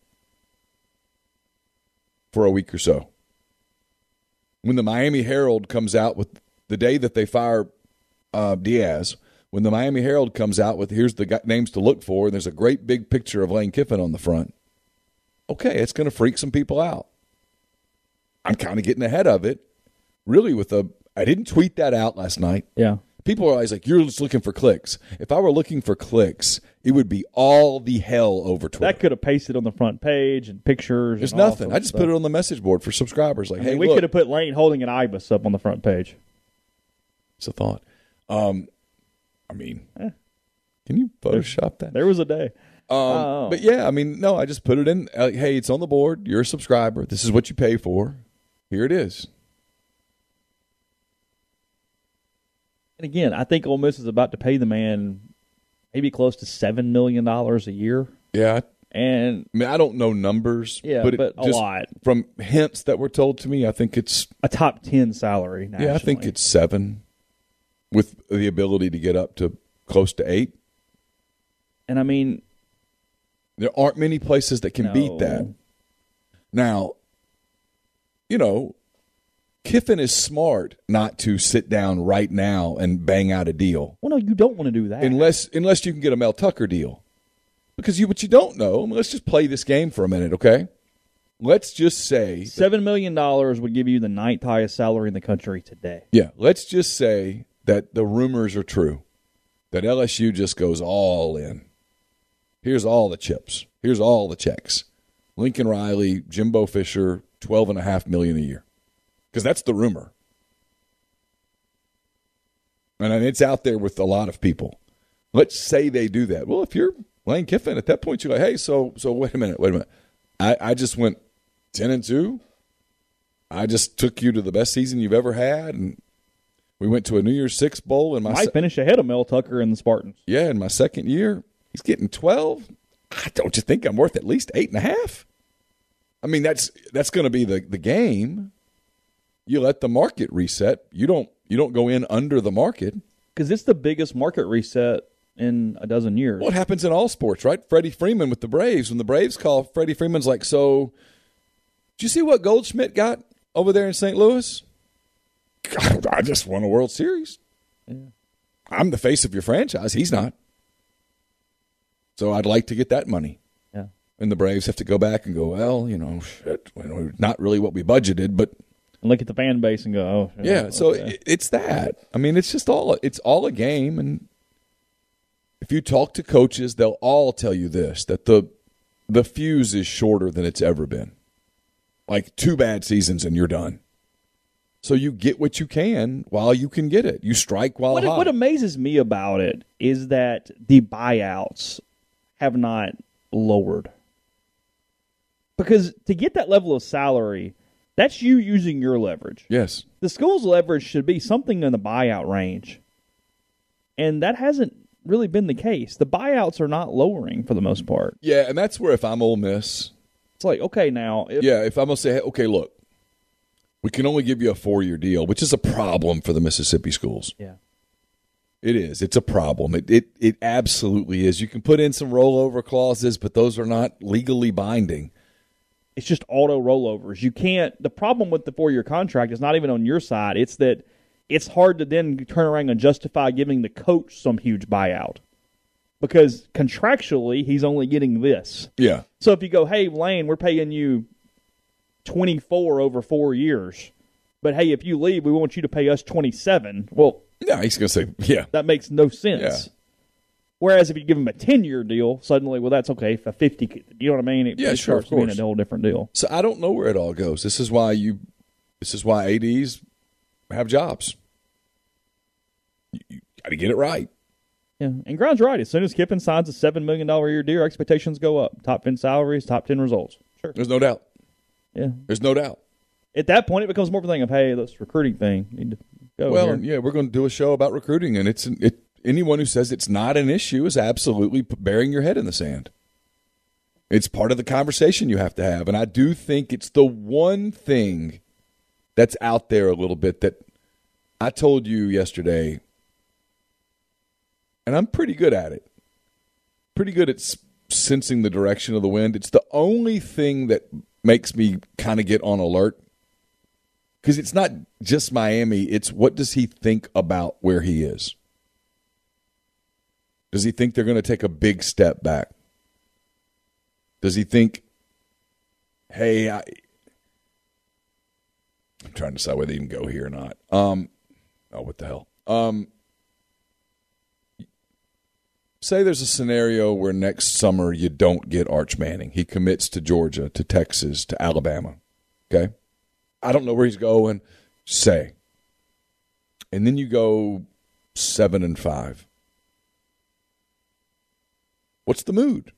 for a week or so. When the Miami Herald comes out with the day that they fire uh, Diaz, when the Miami Herald comes out with here's the guy, names to look for, and there's a great big picture of Lane Kiffin on the front, okay, it's going to freak some people out. I'm kind of getting ahead of it, really. With a, I didn't tweet that out last night. Yeah. People are always like, you're just looking for clicks. If I were looking for clicks, it would be all the hell over Twitter. That could have pasted on the front page and pictures. There's and all nothing. sorts I of just stuff. put it on the message board for subscribers. Like, I hey, mean, we look. could have put Lane holding an ibis up on the front page. It's a thought. Um, I mean, eh. Can you Photoshop that? There was a day. Um, oh. But yeah, I mean, no, I just put it in. Like, hey, it's on the board. You're a subscriber. This is what you pay for. Here it is. And again, I think Ole Miss is about to pay the man maybe close to seven million dollars a year. Yeah. And I mean, I don't know numbers. Yeah, but, it but a just, lot. From hints that were told to me, I think it's a top ten salary nationally. Yeah, I think it's seven with the ability to get up to close to eight. And I mean, there aren't many places that can no. beat that. Now, you know, Kiffin is smart not to sit down right now and bang out a deal. Well, no, you don't want to do that. Unless unless you can get a Mel Tucker deal. Because you what you don't know, I mean, let's just play this game for a minute, okay? Let's just say seven million dollars would give you the ninth highest salary in the country today. Yeah, let's just say that the rumors are true. That L S U just goes all in. Here's all the chips. Here's all the checks. Lincoln Riley, Jimbo Fisher, twelve and a half million a year. Because that's the rumor. And it's out there with a lot of people. Let's say they do that. Well, if you're Lane Kiffin, at that point you're like, hey, so so wait a minute, wait a minute. I, I just went ten and two. I just took you to the best season you've ever had, and we went to a New Year's Six bowl in my might se- finish ahead of Mel Tucker and the Spartans. Yeah, in my second year. He's getting twelve. Don't you think I'm worth at least eight and a half? I mean, that's that's going to be the, the game. You let the market reset. You don't you don't go in under the market. Because it's the biggest market reset in a dozen years. What happens in all sports, right? Freddie Freeman with the Braves. When the Braves call, Freddie Freeman's like, so, did you see what Goldschmidt got over there in Saint Louis? God, I just won a World Series. Yeah. I'm the face of your franchise. He's not. So I'd like to get that money. Yeah. And the Braves have to go back and go, well, you know, shit, you know, not really what we budgeted, but and look at the fan base and go, oh, yeah. okay. So it, it's that. I mean, it's just all it's all a game, and if you talk to coaches, they'll all tell you this: that the the fuse is shorter than it's ever been. Like two bad seasons and you're done. So you get what you can while you can get it. You strike while what, hot. What amazes me about it is that the buyouts have not lowered. Because to get that level of salary, that's you using your leverage. Yes. The school's leverage should be something in the buyout range. And that hasn't really been the case. The buyouts are not lowering for the most part. Yeah, and that's where if I'm Ole Miss, it's like, okay, now. If, yeah, if I'm going to say, okay, look, we can only give you a four-year deal, which is a problem for the Mississippi schools. Yeah. It is. It's a problem. It, it it absolutely is. You can put in some rollover clauses, but those are not legally binding. It's just auto rollovers. You can't. The problem with the four-year contract is not even on your side. It's that it's hard to then turn around and justify giving the coach some huge buyout because contractually he's only getting this. Yeah. So if you go, hey, Lane, we're paying you twenty-four over four years, but hey, if you leave, we want you to pay us twenty-seven. Well, yeah, he's going to say, yeah. That makes no sense. Yeah. Whereas if you give him a ten-year deal, suddenly, well, that's okay. For fifty, you know what I mean? It, yeah, it sure, starts of course. being a whole different deal. So I don't know where it all goes. This is why you. This is why A Ds have jobs. You, you got to get it right. Yeah, and Grimes right. As soon as Kiffin signs a seven million dollars a year deal, expectations go up. Top ten salaries, top ten results. Sure. There's no doubt. Yeah. There's no doubt. At that point, it becomes more of a thing of, hey, this recruiting thing. You need to go well, here. yeah, we're going to do a show about recruiting, and it's it. Anyone who says it's not an issue is absolutely bearing your head in the sand. It's part of the conversation you have to have. And I do think it's the one thing that's out there a little bit that I told you yesterday, and I'm pretty good at it. Pretty good at sensing the direction of the wind. It's the only thing that makes me kind of get on alert. Because it's not just Miami. It's what does he think about where he is? Does he think they're going to take a big step back? Does he think, hey, I, I'm trying to decide whether he can go here or not. Um, oh, what the hell? Um, say there's a scenario where next summer you don't get Arch Manning. He commits to Georgia, to Texas, to Alabama. Okay? I don't know where he's going. Say. And then you go seven and five. What's the mood?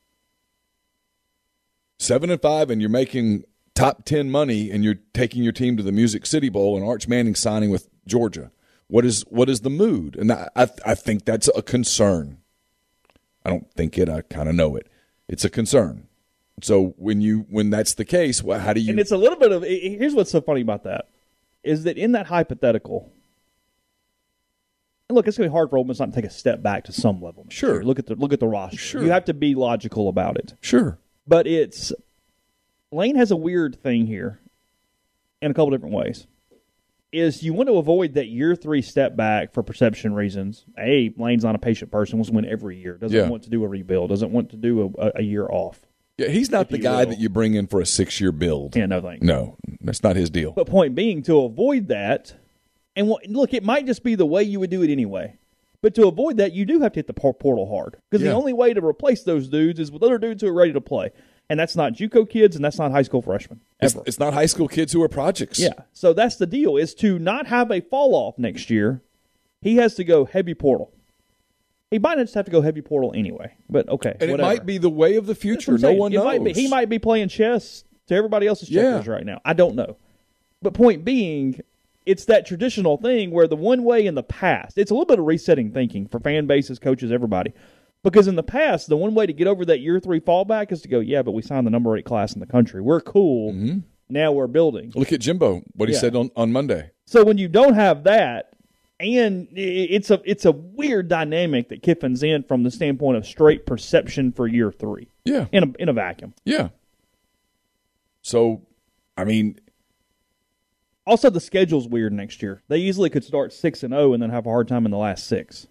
Seven and five, and you're making top ten money, and you're taking your team to the Music City Bowl, and Arch Manning signing with Georgia. What is what is the mood? And I I, I think that's a concern. I don't think it. I kind of know it. It's a concern. So when you when that's the case, well, how do you? And it's a little bit of. Here's what's so funny about that is that in that hypothetical. And look, it's going to be hard for Ole Miss not to take a step back to some level. Sure. Look at the look at the roster. Sure. You have to be logical about it. Sure. But it's Lane has a weird thing here in a couple different ways. Is you want to avoid that year three step back for perception reasons. A, Lane's not a patient person, wants to win every year, doesn't Yeah. want to do a rebuild, doesn't want to do a, a year off. Yeah, he's not If the you guy will. that you bring in for a six-year build. Yeah, no thanks. No, that's not his deal. But point being, to avoid that, and what, look, it might just be the way you would do it anyway. But to avoid that, you do have to hit the por- portal hard. Because Yeah. the only way to replace those dudes is with other dudes who are ready to play. And that's not JUCO kids, and that's not high school freshmen, It's, ever. it's not high school kids who are projects. Yeah. So that's the deal, is to not have a fall-off next year, he has to go heavy portal. He might not just have to go heavy portal anyway, but okay, And whatever. it might be the way of the That's what future. I'm No saying. one It knows. might be, he might be playing chess to everybody else's checkers Yeah. right now. I don't know. But point being, it's that traditional thing where the one way in the past, it's a little bit of resetting thinking for fan bases, coaches, everybody. Because in the past, the one way to get over that year three fallback is to go, yeah, but we signed the number eight class in the country. We're cool. Mm-hmm. Now we're building. Look at Jimbo, what he Yeah. said on, on Monday. So when you don't have that, and it's a it's a weird dynamic that Kiffin's in from the standpoint of straight perception for year three. Yeah. In a in a vacuum. Yeah. So, I mean, Also, the schedule's weird next year. They easily could start six and zero and then have a hard time in the last six.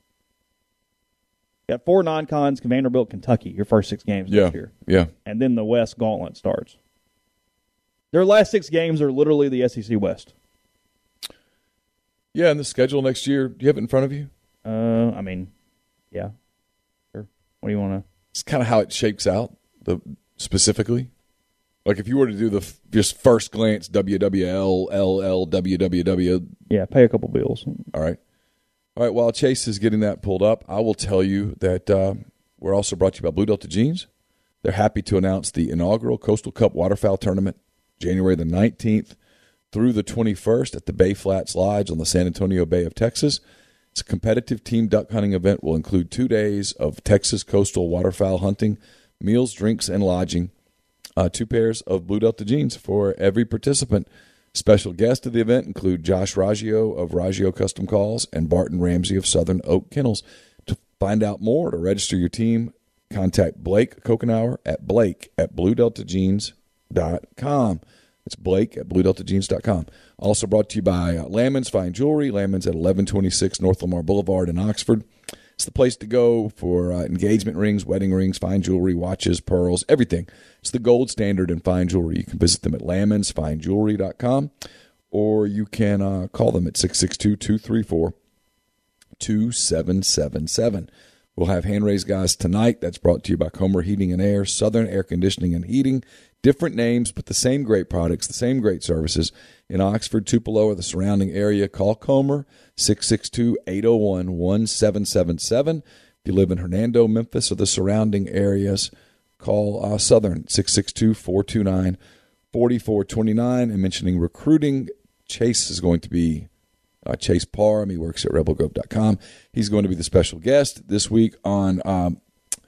Got four non-cons: Vanderbilt, Kentucky. Your first six games yeah. next year, Yeah. and then the West Gauntlet starts. Their last six games are literally the S E C West. Yeah, and the schedule next year, do you have it in front of you? Uh, I mean, yeah, sure. What do you want to? It's kind of how it shakes out, the specifically. Like if you were to do the f- just first glance W W L, L L, W W W. Yeah, pay a couple bills. All right. All right, while Chase is getting that pulled up, I will tell you that uh, we're also brought to you by Blue Delta Jeans. They're happy to announce the inaugural Coastal Cup Waterfowl Tournament, January the nineteenth through the twenty-first at the Bay Flats Lodge on the San Antonio Bay of Texas. It's a competitive team duck hunting event. Will include two days of Texas coastal waterfowl hunting, meals, drinks, and lodging. Uh, two pairs of Blue Delta jeans for every participant. Special guests of the event include Josh Raggio of Raggio Custom Calls and Barton Ramsey of Southern Oak Kennels. To find out more, to register your team, contact Blake Kokenauer at blake at blue delta jeans dot com. It's Blake at blue delta jeans dot com. Also brought to you by uh, Lammon's Fine Jewelry. Lammon's at eleven twenty-six North Lamar Boulevard in Oxford. It's the place to go for uh, engagement rings, wedding rings, fine jewelry, watches, pearls, everything. It's the gold standard in fine jewelry. You can visit them at lammons fine jewelry dot com, or you can uh, call them at six six two, two three four, two seven seven seven. We'll have hand-raised guys tonight. That's brought to you by Comer Heating and Air, Southern Air Conditioning and Heating. Different names, but the same great products, the same great services. In Oxford, Tupelo, or the surrounding area, call Comer, six six two, eight oh one, one seven seven seven. If you live in Hernando, Memphis, or the surrounding areas, call uh, Southern, six six two, four two nine, four four two nine. And mentioning recruiting, Chase is going to be, uh, Chase Parham, he works at rebel grove dot com. He's going to be the special guest this week on um,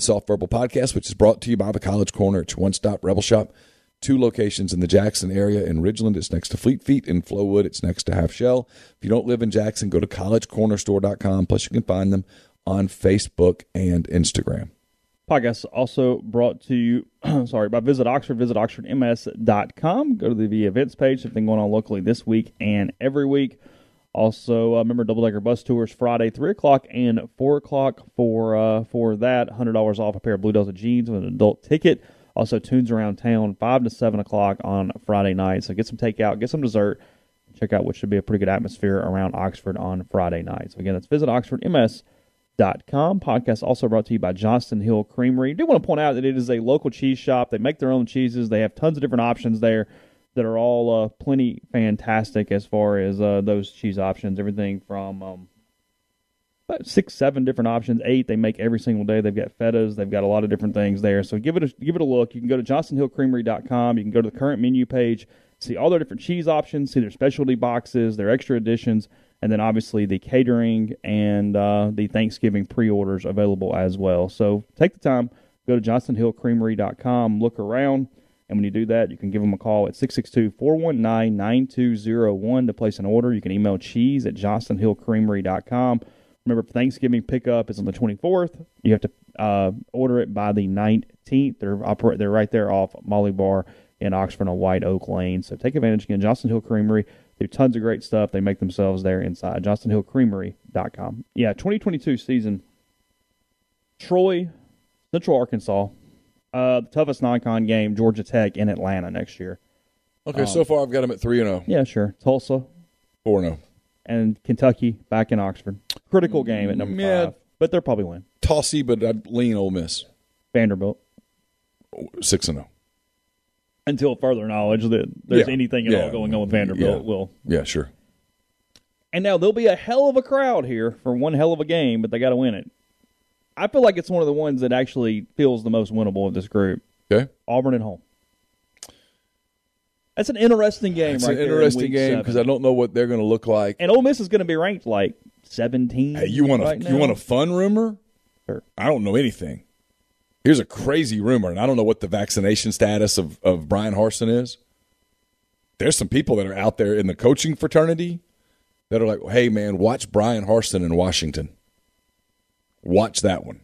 Soft Verbal Podcast, which is brought to you by the College Corner. It's your one-stop Rebel Shop. Two locations in the Jackson area. In Ridgeland, it's next to Fleet Feet. In Flowood, it's next to Half Shell. If you don't live in Jackson, go to college corner store dot com. Plus, you can find them on Facebook and Instagram. Podcast also brought to you, sorry, by Visit Oxford. Visit oxford m s dot com. Go to the, the events page. Something going on locally this week and every week. Also, uh, remember Double Decker Bus Tours Friday, three o'clock and four o'clock for uh, for that. one hundred dollars off a pair of Blue Delta jeans with an adult ticket. Also, Tunes Around Town, five to seven o'clock on Friday night. So get some takeout, get some dessert. Check out what should be a pretty good atmosphere around Oxford on Friday night. So again, that's visit oxford m s dot com. Podcast also brought to you by Johnston Hill Creamery. I do want to point out that it is a local cheese shop. They make their own cheeses. They have tons of different options there that are all uh, plenty fantastic as far as uh, those cheese options. Everything from um, about six, seven different options, eight they make every single day. They've got fetas. They've got a lot of different things there. So give it a, give it a look. You can go to johnston hill creamery dot com. You can go to the current menu page, see all their different cheese options, see their specialty boxes, their extra editions, and then obviously the catering and uh, the Thanksgiving pre-orders available as well. So take the time, go to johnston hill creamery dot com, look around. And when you do that, you can give them a call at six six two, four one nine, nine two zero one to place an order. You can email cheese at johnston hill creamery dot com. Remember, Thanksgiving pickup is on the twenty-fourth. You have to uh, order it by the nineteenth. They're operate, They're right there off Molly Bar in Oxford on White Oak Lane. So take advantage. Again, Johnston Hill Creamery. They do tons of great stuff. They make themselves there inside. johnston hill creamery dot com. Yeah, twenty twenty-two season. Troy, Central Arkansas. Uh, the toughest non-con game, Georgia Tech in Atlanta next year. Okay, um, so far I've got them at three and oh. Yeah, sure. Tulsa. four and oh. And Kentucky back in Oxford. Critical game at number Yeah. five. But they'll probably win. Tossy, but I'd lean Ole Miss. Vanderbilt. six and oh. Until further knowledge that there's Yeah. anything at Yeah. all going on with Vanderbilt. Yeah. Will. Yeah, sure. And now there'll be a hell of a crowd here for one hell of a game, but they got to win it. I feel like it's one of the ones that actually feels the most winnable of this group. Okay. Auburn at home. That's an interesting game It's right an there in interesting week game seven. because I don't know what they're going to look like. And Ole Miss is going to be ranked like seventeen. Hey, you want a right you now. want a fun rumor? Sure. I don't know anything. Here's a crazy rumor, and I don't know what the vaccination status of, of Brian Harsin is. There's some people that are out there in the coaching fraternity that are like, hey, man, watch Brian Harsin in Washington. Watch that one.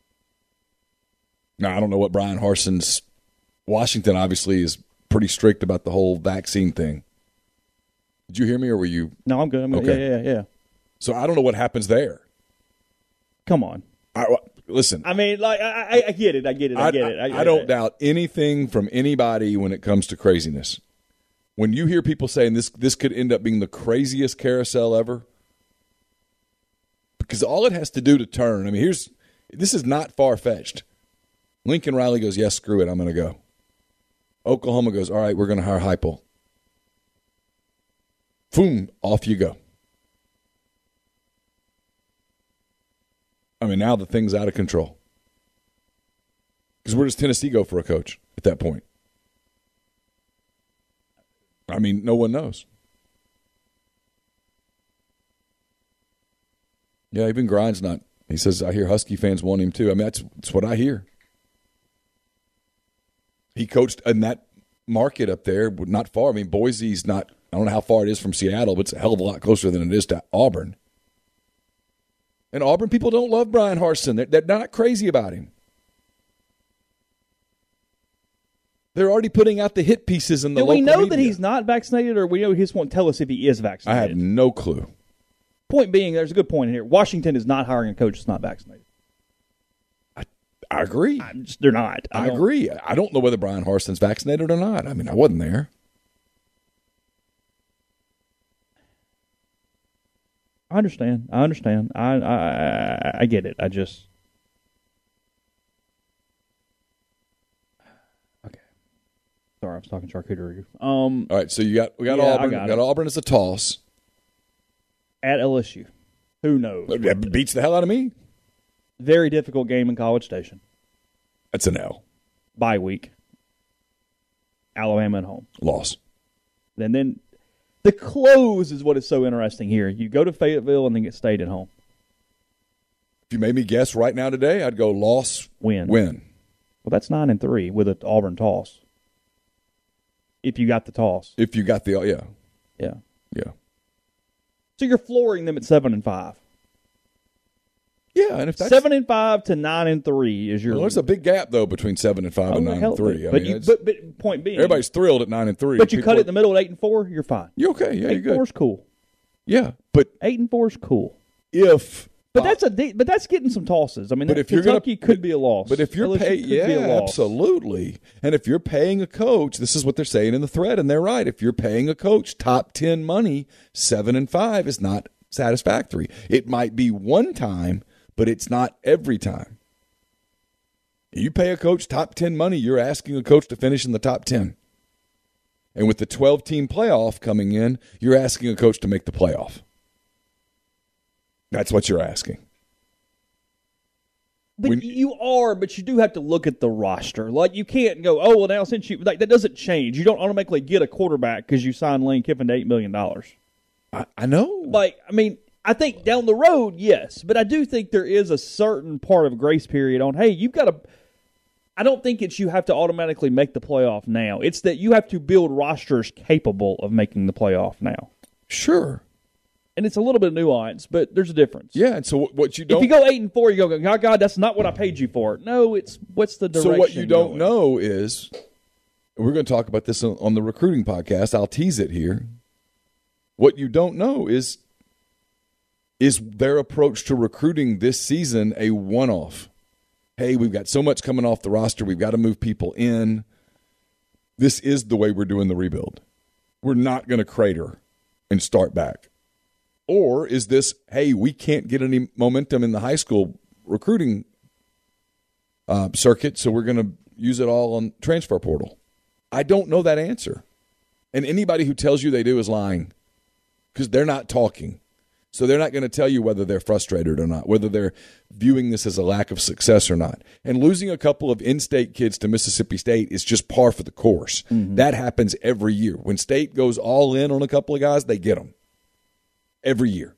Now, I don't know what Brian Harsin's – Washington obviously is pretty strict about the whole vaccine thing. Did you hear me or were you – No, I'm good. I'm good. Okay. Yeah, yeah, yeah. So I don't know what happens there. Come on. I, listen. I mean, like, I, I, I get it. I get it. I, I, get it. I, I don't doubt anything from anybody when it comes to craziness. When you hear people saying this, this could end up being the craziest carousel ever, because all it has to do to turn. I mean, here's this is not far fetched. Lincoln Riley goes, yes, screw it, I'm going to go. Oklahoma goes, all right, we're going to hire Heupel. Boom, off you go. I mean, now the thing's out of control. Because where does Tennessee go for a coach at that point? I mean, no one knows. Yeah, even Grind's not. He says, I hear Husky fans want him too. I mean, that's, that's what I hear. He coached in that market up there, not far. I mean, Boise's not, I don't know how far it is from Seattle, but it's a hell of a lot closer than it is to Auburn. And Auburn people don't love Brian Harsin. They're, they're not crazy about him. They're already putting out the hit pieces in the Do local we know media. that he's not vaccinated, or we know he just won't tell us if he is I vaccinated? have no clue. Point being, there's a good point in here. Washington is not hiring a coach that's not vaccinated. I, I agree. I'm just, they're not. I, don't- agree. I don't know whether Brian Harsin's vaccinated or not. I mean, I wasn't there. I understand. I understand. I, I I I get it. I just okay. Sorry, I was talking charcuterie. Um, All right, so you got we got Yeah, I Auburn. got we got it. Auburn as a toss. at L S U, who knows? That beats the hell out of me. Very difficult game in College Station. That's an L. Bye week. Alabama at home. Loss. And then the close is what is so interesting here. You go to Fayetteville and then get State at home. If you made me guess right now today, I'd go loss, Win. win. Well, that's nine and three with an Auburn toss. If you got the toss. If you got the, yeah, Yeah. yeah. So you're flooring them at seven and five. Yeah, and if that's seven and five to nine and three is your. well, there's a big gap though between seven and five Oh, and the nine hell and three. of I it. But, mean, you, it's- but, but point being, everybody's thrilled at nine and three. But you People cut are- it in the middle at eight and four, you're fine. You're okay. Yeah, eight you're good. four is cool. Yeah, but Eight and four is cool. if But that's a de- but that's getting some tosses. I mean, But that if you're gonna- Kentucky could be a loss. But if you're L S U paying, could be yeah, a loss. absolutely. And if you're paying a coach, this is what they're saying in the thread, and they're right. If you're paying a coach top ten money, seven and five is not satisfactory. It might be one time, but it's not every time. You pay a coach top ten money, you're asking a coach to finish in the top ten. And with the twelve-team playoff coming in, you're asking a coach to make the playoff. That's what you're asking. But when- you are, but you do have to look at the roster. Like, you can't go, oh, well, now since you, like, that doesn't change. You don't automatically get a quarterback because you signed Lane Kiffin to eight million dollars. I, I know. Like, I mean, I think down the road, yes. But I do think there is a certain part of grace period on, hey, you've got to, I don't think it's you have to automatically make the playoff now. It's that you have to build rosters capable of making the playoff now. Sure. And it's a little bit of nuance, but there's a difference. Yeah, and so what you don't If you go eight and four, you go, God, God, that's not what I paid you for. No, it's what's the direction. So what you don't going? know is, we're going to talk about this on, on the recruiting podcast. I'll tease it here. What you don't know is, is their approach to recruiting this season a one-off. Hey, we've got so much coming off the roster. We've got to move people in. This is the way we're doing the rebuild. We're not going to crater and start back. Or is this, hey, we can't get any momentum in the high school recruiting uh, circuit, so we're going to use it all on transfer portal? I don't know that answer. And anybody who tells you they do is lying because they're not talking. So they're not going to tell you whether they're frustrated or not, whether they're viewing this as a lack of success or not. And losing a couple of in-state kids to Mississippi State is just par for the course. Mm-hmm. That happens every year. When State goes all in on a couple of guys, they get them. Every year.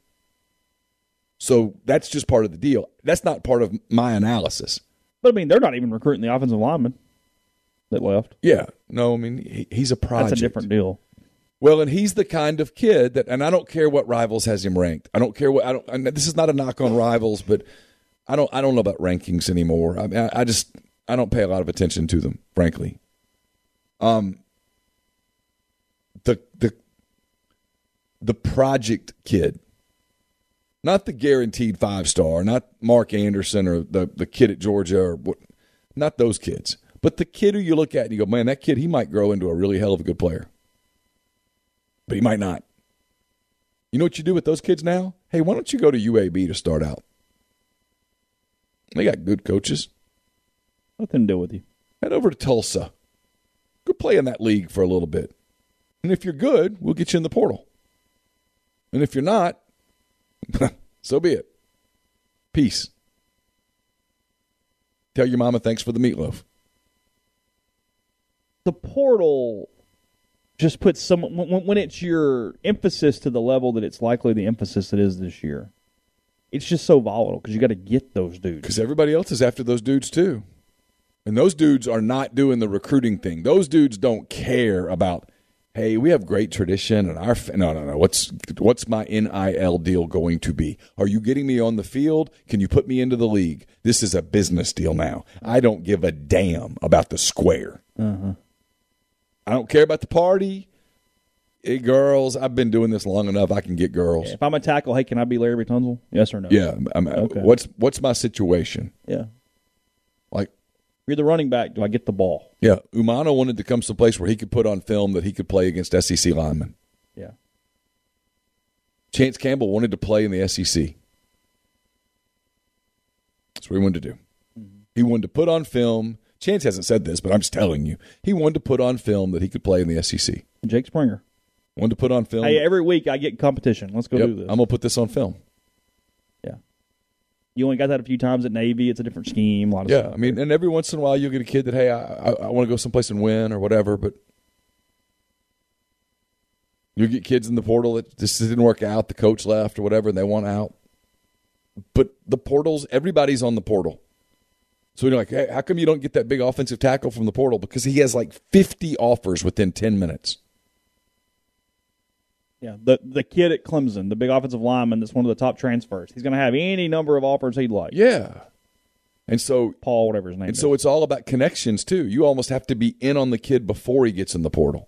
So that's just part of the deal. That's not part of my analysis. But, I mean, they're not even recruiting the offensive lineman that left. Yeah. No, I mean, he, he's a project. That's a different deal. Well, and he's the kind of kid that, and I don't care what Rivals has him ranked. I don't care what, I don't, and this is not a knock on Rivals, but I don't, I don't know about rankings anymore. I, mean, I, I just, I don't pay a lot of attention to them, frankly. Um, the, the, The project kid, not the guaranteed five-star, not Mark Anderson or the, the kid at Georgia, or what, not those kids, but the kid who you look at and you go, man, that kid, he might grow into a really hell of a good player. But he might not. You know what you do with those kids now? Hey, why don't you go to U A B to start out? They got good coaches. Nothing to do with you. Head over to Tulsa. Go play in that league for a little bit. And if you're good, we'll get you in the portal. And if you're not, so be it. Peace. Tell your mama thanks for the meatloaf. The portal just puts some when, when it's your emphasis to the level that it's likely the emphasis it is this year. It's just so volatile because you got to get those dudes. Because everybody else is after those dudes too. And those dudes are not doing the recruiting thing. Those dudes don't care about, hey, we have great tradition and our – no, no, no. What's what's my N I L deal going to be? Are you getting me on the field? Can you put me into the league? This is a business deal now. I don't give a damn about the square. Uh-huh. I don't care about the party. Hey, girls, I've been doing this long enough. I can get girls. Yeah, if I'm a tackle, hey, can I be Larry Tunzel? Yes or no? Yeah. I'm, Okay. What's what's my situation? Yeah. Like, you're the running back. Do I get the ball? yeah, Umano wanted to come someplace where he could put on film that he could play against S E C linemen. Yeah. Chance Campbell wanted to play in the S E C. That's what he wanted to do. Mm-hmm. He wanted to put on film. Chance hasn't said this, but I'm just telling you. He wanted to put on film that he could play in the S E C. Jake Springer. Wanted to put on film. Hey, every week I get competition. Let's go Yep, do this. I'm going to put this on film. Yeah. You only got that a few times at Navy. It's a different scheme. A lot of Yeah, stuff. I mean, and every once in a while you'll get a kid that, hey, I, I, I want to go someplace and win or whatever, but you get kids in the portal that this didn't work out, the coach left or whatever, and they want out. but the portals, everybody's on the portal. So you're like, hey, how come you don't get that big offensive tackle from the portal? Because he has like fifty offers within ten minutes. Yeah, the the kid at Clemson, the big offensive lineman that's one of the top transfers, he's going to have any number of offers he'd like. Yeah. And so Paul, whatever his name and is. so it's all about connections, too. You almost have to be in on the kid before he gets in the portal.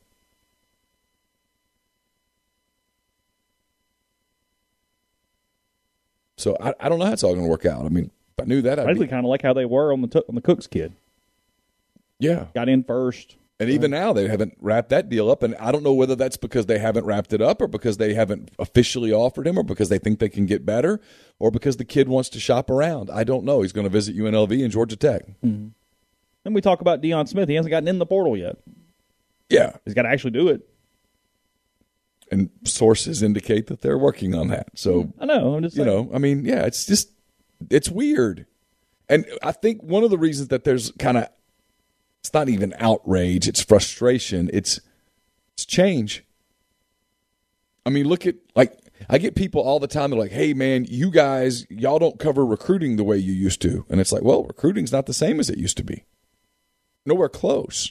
So I, I don't know how it's all going to work out. I mean, if I knew that, I'd Basically be, kind of like how they were on the on the Cooks kid. yeah. Got in first. And even now, they haven't wrapped that deal up. And I don't know whether that's because they haven't wrapped it up or because they haven't officially offered him or because they think they can get better or because the kid wants to shop around. I don't know. He's going to visit U N L V and Georgia Tech. Mm-hmm. Then we talk about Deion Smith. He hasn't gotten in the portal yet. Yeah. He's got to actually do it. And sources indicate that they're working on that. So, I know. I'm just you saying. know, I mean, yeah, it's just, it's weird. And I think one of the reasons that there's kind of, it's not even outrage, it's frustration, it's it's change. I mean, look at, like, I get people all the time, they're like, hey, man, you guys, y'all don't cover recruiting the way you used to. And it's like, well, recruiting's not the same as it used to be. Nowhere close.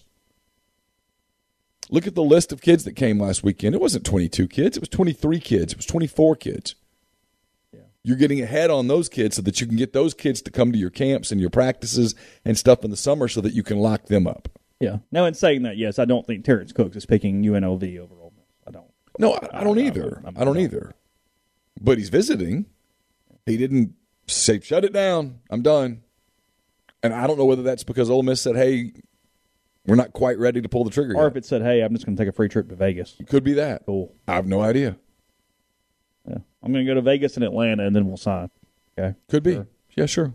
Look at the list of kids that came last weekend. It wasn't twenty-two kids. It was twenty-three kids. It was twenty-four kids. Yeah. You're getting ahead on those kids so that you can get those kids to come to your camps and your practices and stuff in the summer so that you can lock them up. Yeah. Now, in saying that, yes, I don't think Terrence Cooks is picking U N L V over Ole Miss. I don't. No, I, I don't I, either. I, I, I don't either. But he's visiting. He didn't say, shut it down. I'm done. And I don't know whether that's because Ole Miss said, hey, we're not quite ready to pull the trigger Or yet. if it said, hey, I'm just going to take a free trip to Vegas. It could be that. Cool. I have no idea. Yeah. I'm going to go to Vegas and Atlanta, and then we'll sign. Okay. Could be. Sure. Yeah, sure.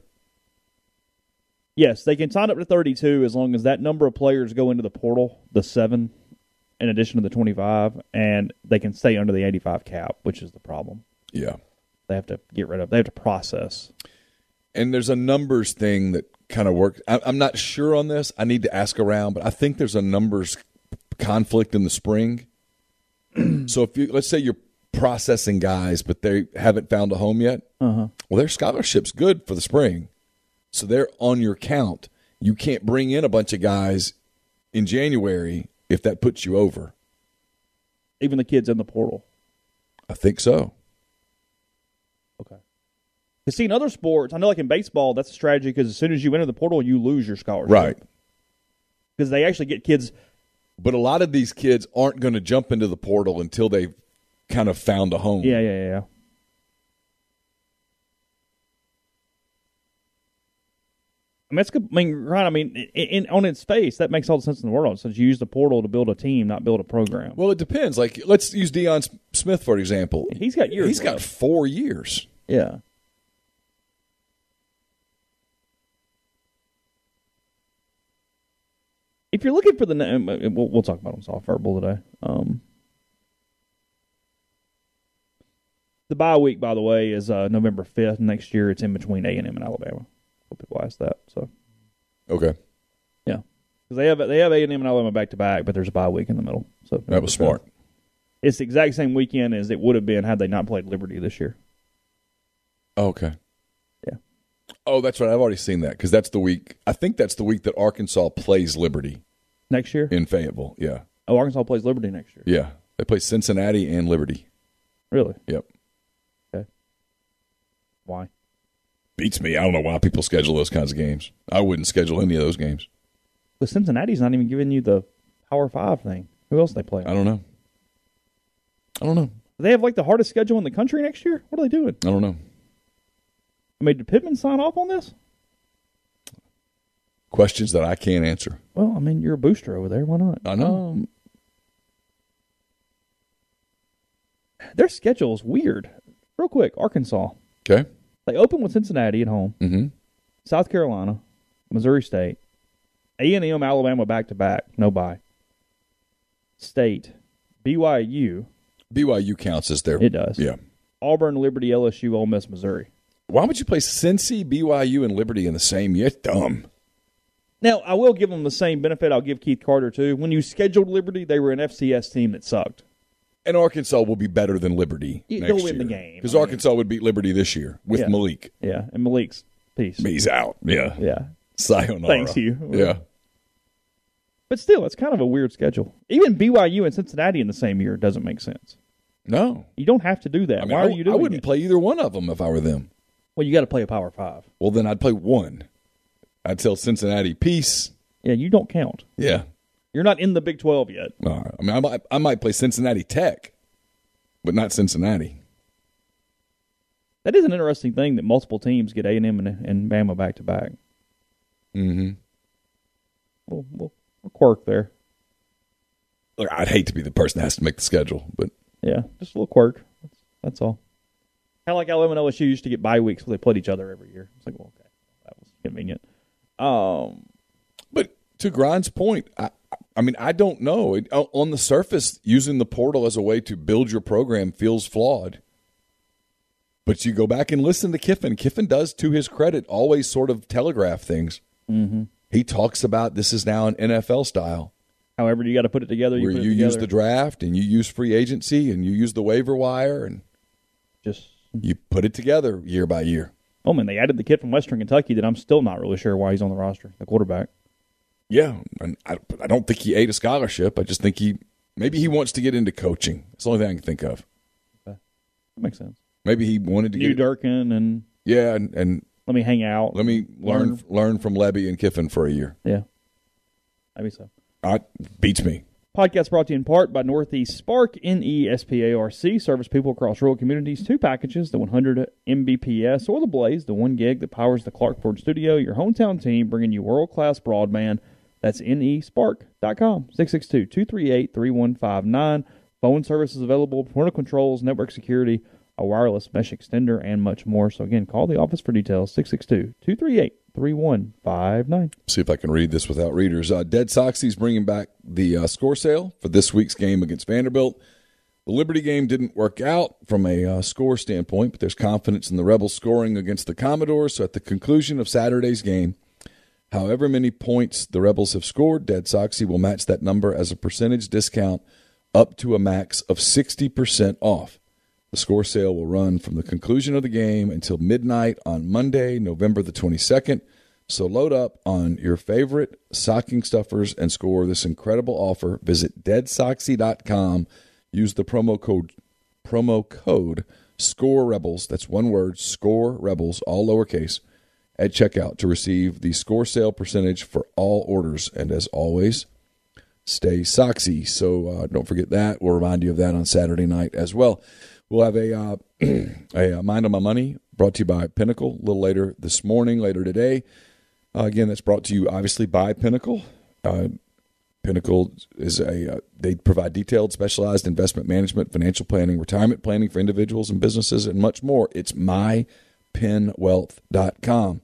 Yes, they can sign up to thirty-two as long as that number of players go into the portal, the seven, in addition to the twenty-five, and they can stay under the eighty-five cap, which is the problem. Yeah. They have to get rid of. They have to process. And there's a numbers thing that kind of works. I'm not sure on this. I need to ask around, but I think there's a numbers conflict in the spring. So if you, let's say you're processing guys, but they haven't found a home yet. Uh-huh. Well, their scholarship's good for the spring. So they're on your count. You can't bring in a bunch of guys in January if that puts you over. Even the kids in the portal. I think so. Okay. Because see, in other sports, I know like in baseball, that's a strategy because as soon as you enter the portal, you lose your scholarship. Right. Because they actually get kids. But a lot of these kids aren't going to jump into the portal until they've kind of found a home. Yeah, yeah, yeah. I mean, that's good. I mean, right. I mean, in, in, on its face, that makes all the sense in the world. Since you use the portal to build a team, not build a program. Well, it depends. Like, let's use Deion Smith for example. He's got years. He's got left. four years. Yeah. If you're looking for the, we'll, we'll talk about them soft verbal today. Um, the bye week, by the way, is uh, November fifth. Next year, it's in between A and M and Alabama. Hope people ask that. So, okay, yeah, because they have they have A and M and Alabama back to back, but there's a bye week in the middle. So that was smart. It's the exact same weekend as it would have been had they not played Liberty this year. Okay. Yeah. Oh, that's right. I've already seen that because that's the week. I think that's the week that Arkansas plays Liberty next year in Fayetteville. Yeah. Oh, Arkansas plays Liberty next year. Yeah, they play Cincinnati and Liberty. Really? Yep. Okay. Why? Beats me. I don't know why people schedule those kinds of games. I wouldn't schedule any of those games. But Cincinnati's not even giving you the Power Five thing. Who else they play? I don't know. I don't know. Do they have like the hardest schedule in the country next year? What are they doing? I don't know. I mean, did Pittman sign off on this? Questions that I can't answer. Well, I mean, you're a booster over there. Why not? I know. Um, their schedule is weird. Real quick, Arkansas. Okay. They open with Cincinnati at home, Mm-hmm. South Carolina, Missouri State, A and M, Alabama back-to-back, no bye. State, B Y U. B Y U counts as their. It does. Yeah. Auburn, Liberty, L S U, Ole Miss, Missouri. Why would you play Cincy, B Y U, and Liberty in the same year? It's dumb. Now, I will give them the same benefit I'll give Keith Carter, too. When you scheduled Liberty, they were an F C S team that sucked. And Arkansas will be better than Liberty You- next they'll win year. the game. Because I mean- Arkansas would beat Liberty this year with Yeah. Malik. Yeah, and Malik's peace. He's out. Yeah. Yeah. Sayonara. Thanks you. Yeah. But still, it's kind of a weird schedule. Even B Y U and Cincinnati in the same year doesn't make sense. No. You don't have to do that. I mean, Why I, are you doing I wouldn't it? play either one of them if I were them. Well, you got to play a Power Five. Well, then I'd play one. I'd tell Cincinnati, peace. Yeah, you don't count. Yeah. You're not in the Big twelve yet. Uh, I mean, I might, I might play Cincinnati Tech, but not Cincinnati. That is an interesting thing that multiple teams get A and M and, and Bama back to back. Mm-hmm. We'll, we'll, we'll quirk there. Look, I'd hate to be the person that has to make the schedule, but Yeah, just a little quirk. That's, that's all. Kind of like Alabama and L S U used to get bye weeks, so they played each other every year. It's like, well, okay, that was convenient. Um, but to Grind's point, I, I mean, I don't know. It, on the surface, using the portal as a way to build your program feels flawed. But you go back and listen to Kiffin. Kiffin does, to his credit, always sort of telegraph things. mm-hmm. He talks about this is now an N F L style. However, you got to put it together. You where put you it use together. the draft and you use free agency and you use the waiver wire and Just you put it together year by year. oh man, they added the kid from Western Kentucky that I'm still not really sure why he's on the roster, the quarterback. Yeah, and I, I don't think he ate a scholarship. I just think he maybe he wants to get into coaching. That's the only thing I can think of. Okay. That makes sense. Maybe he wanted to New get Durkin and yeah, and, and let me hang out. let me learn learn from Levy and Kiffin for a year. Yeah, maybe so. Uh, beats me. Podcast brought to you in part by Northeast Spark, N E S P A R C. Service people across rural communities. Two packages, the one hundred M B P S or the Blaze, the one gig that powers the Clark Ford studio. Your hometown team bringing you world-class broadband. That's N E spark dot com. six six two, two three eight, three one five nine. Phone services available, parental controls, network security, a wireless mesh extender, and much more. So again, call the office for details. six six two, two three eight, three one five nine. See if I can read this without readers. Uh, Dead Soxy's bringing back the uh, score sale for this week's game against Vanderbilt. The Liberty game didn't work out from a uh, score standpoint, but there's confidence in the Rebels scoring against the Commodores. So at the conclusion of Saturday's game, however many points the Rebels have scored, Dead Soxy will match that number as a percentage discount up to a max of sixty percent off. The score sale will run from the conclusion of the game until midnight on Monday, November the twenty-second. So load up on your favorite stocking stuffers and score this incredible offer. Visit dead soxy dot com. Use the promo code promo code SCOREREBELS. That's one word, SCOREREBELS, all lowercase, at checkout to receive the score sale percentage for all orders. And as always, stay Soxy. So uh, don't forget that. We'll remind you of that on Saturday night as well. We'll have a, uh, a Mind on My Money brought to you by Pinnacle a little later this morning, later today. Uh, again, that's brought to you obviously by Pinnacle. Uh, Pinnacle is a uh, they provide detailed, specialized investment management, financial planning, retirement planning for individuals and businesses, and much more. It's my pin wealth dot com.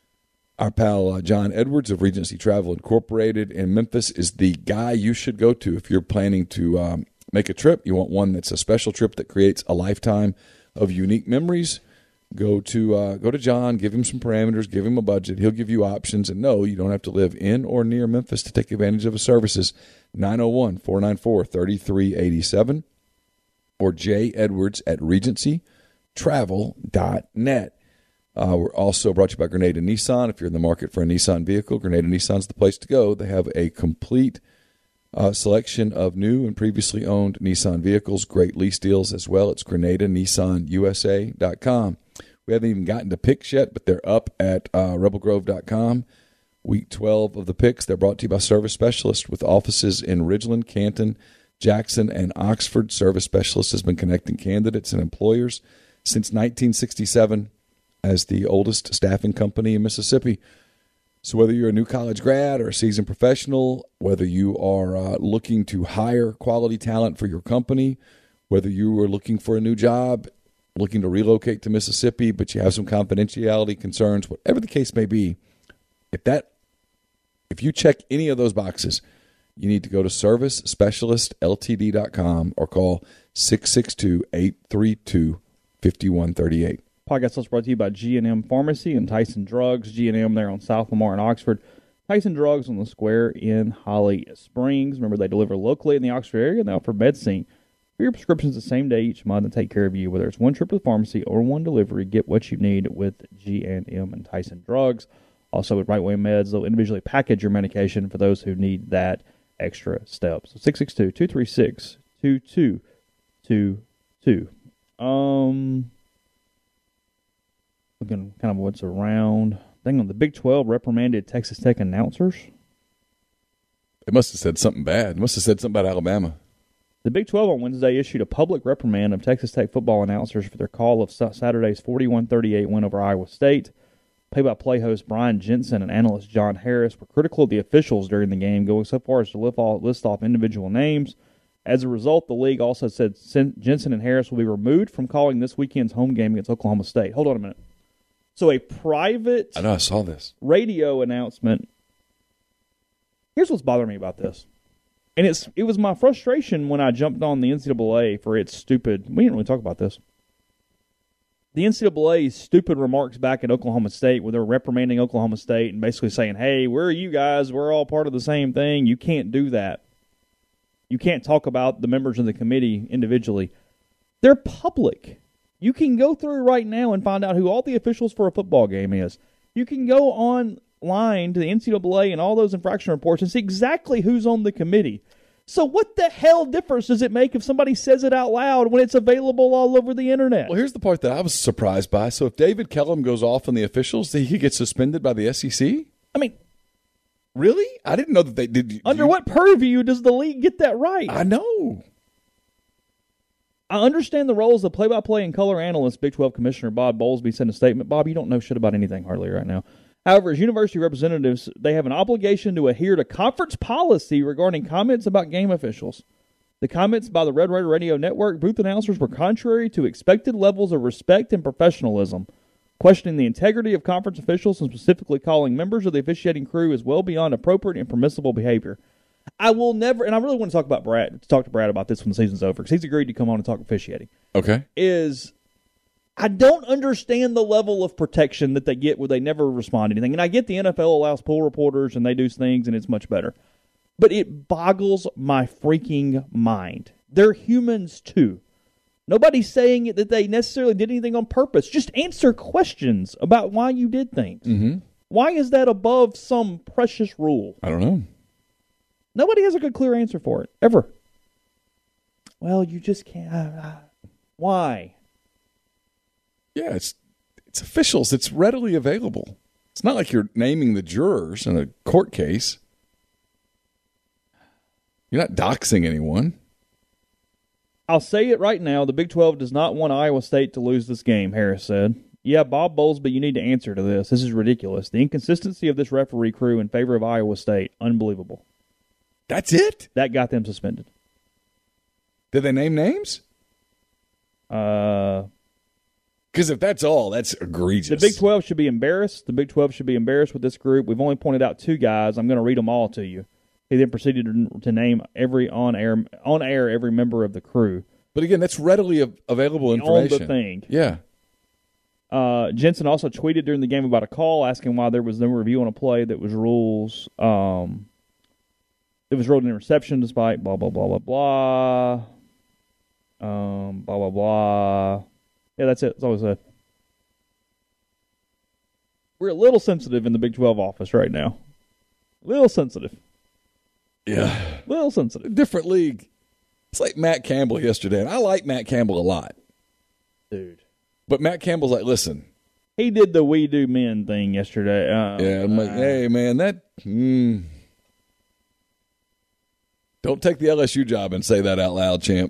Our pal uh, John Edwards of Regency Travel Incorporated in Memphis is the guy you should go to if you're planning to um, make a trip. You want one that's a special trip that creates a lifetime of unique memories. Go to uh, go to John, give him some parameters, give him a budget. He'll give you options. And no, you don't have to live in or near Memphis to take advantage of his services. nine oh one, four nine four, three three eight seven or J. Edwards at regency travel dot net. Uh, we're also brought to you by Grenada Nissan. If you're in the market for a Nissan vehicle, Grenada Nissan's the place to go. They have a complete uh, selection of new and previously owned Nissan vehicles, great lease deals as well. It's Grenada Nissan U S A dot com. We haven't even gotten to picks yet, but they're up at uh, rebel grove dot com. Week twelve of the picks, they're brought to you by Service Specialist with offices in Ridgeland, Canton, Jackson, and Oxford. Service Specialist has been connecting candidates and employers since nineteen sixty-seven as the oldest staffing company in Mississippi. So whether you're a new college grad or a seasoned professional, whether you are uh, looking to hire quality talent for your company, whether you are looking for a new job, looking to relocate to Mississippi, but you have some confidentiality concerns, whatever the case may be, if that, if you check any of those boxes, you need to go to service specialist L T D dot com or call six six two, eight three two, five one three eight. Podcast also brought to you by G and M Pharmacy and Tyson Drugs. G and M there on South Lamar and Oxford. Tyson Drugs on the Square in Holly Springs. Remember, they deliver locally in the Oxford area and they offer medicine For your prescriptions the same day each month and take care of you, whether it's one trip to the pharmacy or one delivery, get what you need with G and M and Tyson Drugs. Also with Right Way Meds, they'll individually package your medication for those who need that extra step. So six six two, two three six, two two two two. Um, looking kind of what's around. Thing on the Big twelve reprimanded Texas Tech announcers. It must have said something bad. It must have said something about Alabama. The Big twelve on Wednesday issued a public reprimand of Texas Tech football announcers for their call of Saturday's forty-one thirty-eight win over Iowa State. Play-by-play host Brian Jensen and analyst John Harris were critical of the officials during the game, going so far as to list off, list off individual names. As a result, the league also said Jensen and Harris will be removed from calling this weekend's home game against Oklahoma State. Hold on a minute. So a private I know, I saw this. radio announcement. Here's what's bothering me about this. And it's it was my frustration when I jumped on the N C double A for its stupid, we didn't really talk about this, the N C double A's stupid remarks back at Oklahoma State where they're reprimanding Oklahoma State and basically saying, hey, where are you guys? We're all part of the same thing. You can't do that. You can't talk about the members of the committee individually. They're public. You can go through right now and find out who all the officials for a football game is. You can go online to the N C double A and all those infraction reports and see exactly who's on the committee. So what the hell difference does it make if somebody says it out loud when it's available all over the internet? Well, here's the part that I was surprised by. So if David Kellum goes off on the officials, he could get suspended by the S E C? I mean, really? I didn't know that they did. Under you, what purview does the league get that right? I know. I understand the roles of play-by-play and color analyst. Big twelve Commissioner Bob Bowlesby sent a statement. Bob, you don't know shit about anything hardly right now. However, as university representatives, they have an obligation to adhere to conference policy regarding comments about game officials. The comments by the Red Raider Radio Network booth announcers were contrary to expected levels of respect and professionalism, questioning the integrity of conference officials and specifically calling members of the officiating crew as well beyond appropriate and permissible behavior. I will never, and I really want to talk about Brad, to talk to Brad about this when the season's over, because he's agreed to come on and talk officiating. Okay. Is I don't understand the level of protection that they get where they never respond to anything. And I get the N F L allows pool reporters and they do things and it's much better. But it boggles my freaking mind. They're humans too. Nobody's saying that they necessarily did anything on purpose. Just answer questions about why you did things. Mm-hmm. Why is that above some precious rule? I don't know. Nobody has a good, clear answer for it, ever. Well, you just can't. Uh, why? Yeah, it's it's officials. It's readily available. It's not like you're naming the jurors in a court case. You're not doxing anyone. I'll say it right now. The Big twelve does not want Iowa State to lose this game, Harris said. Yeah, Bob Bowlesby, you need to answer to this. This is ridiculous. The inconsistency of this referee crew in favor of Iowa State, unbelievable. That's it? That got them suspended. Did they name names? Uh... Because if that's all, that's egregious. The Big twelve should be embarrassed. The Big twelve should be embarrassed with this group. We've only pointed out two guys. I'm going to read them all to you. He then proceeded to, to name every on air on air every member of the crew. But again, that's readily available information. On the thing. Yeah. Uh, Jensen also tweeted during the game about a call asking why there was no review on a play that was rules. Um, it was ruled an interception despite blah, blah, blah, blah, blah. Um, blah, blah, blah. Yeah, that's it. That's all I said. We're a little sensitive in the Big twelve office right now. A little sensitive. Yeah. A little sensitive. Different league. It's like Matt Campbell yesterday, and I like Matt Campbell a lot. Dude. But Matt Campbell's like, listen. He did the we do men thing yesterday. Uh, yeah, I'm like, uh, hey, man, that... Hmm. Don't take the L S U job and say that out loud, champ.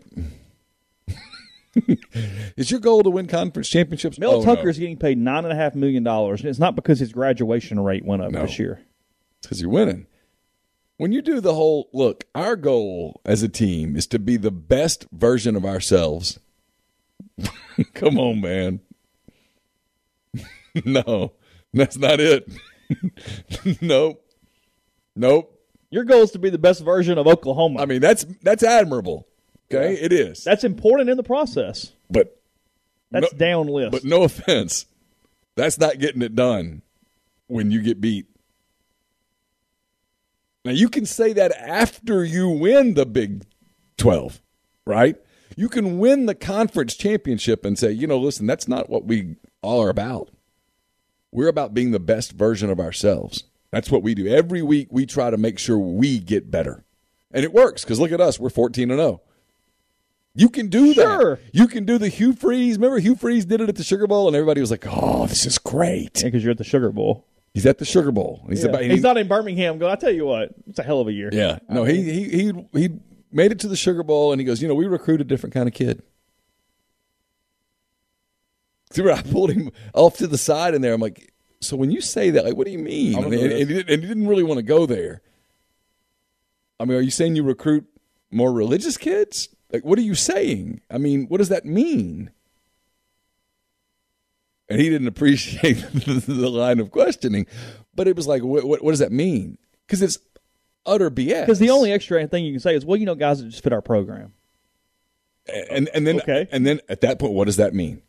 Is your goal to win conference championships? Mel oh, Tucker no. is getting paid nine point five million dollars, and it's not because his graduation rate went up No. this year. It's because you're winning. When you do the whole, look, our goal as a team is to be the best version of ourselves. Come on, man. No, that's not it. Nope. Nope. Your goal is to be the best version of Oklahoma. I mean, that's that's admirable. Okay, Yeah. it is. That's important in the process. But That's no, down list. But no offense, that's not getting it done when you get beat. Now, you can say that after you win the Big twelve, right? You can win the conference championship and say, you know, listen, that's not what we all are about. We're about being the best version of ourselves. That's what we do. Every week we try to make sure we get better. And it works because look at us. We're fourteen and oh. You can do Sure. that. You can do the Hugh Freeze. Remember Hugh Freeze did it at the Sugar Bowl and everybody was like, oh, this is great. Yeah, because you're at the Sugar Bowl. He's at the Sugar Bowl. He's, Yeah. about, He's not in Birmingham going, I tell you what, it's a hell of a year. Yeah. No, he, he, he, he made it to the Sugar Bowl and he goes, you know, we recruit a different kind of kid. See where I pulled him off to the side in there. I'm like, so when you say that, like, what do you mean? And, and, and, he didn't, and he didn't really want to go there. I mean, are you saying you recruit more religious kids? Like, what are you saying? I mean, what does that mean? And he didn't appreciate the line of questioning. But it was like, what, what, what does that mean? Because it's utter B S. Because the only extra thing you can say is, well, you know, guys that just fit our program. And, and, then, okay. and then at that point, what does that mean?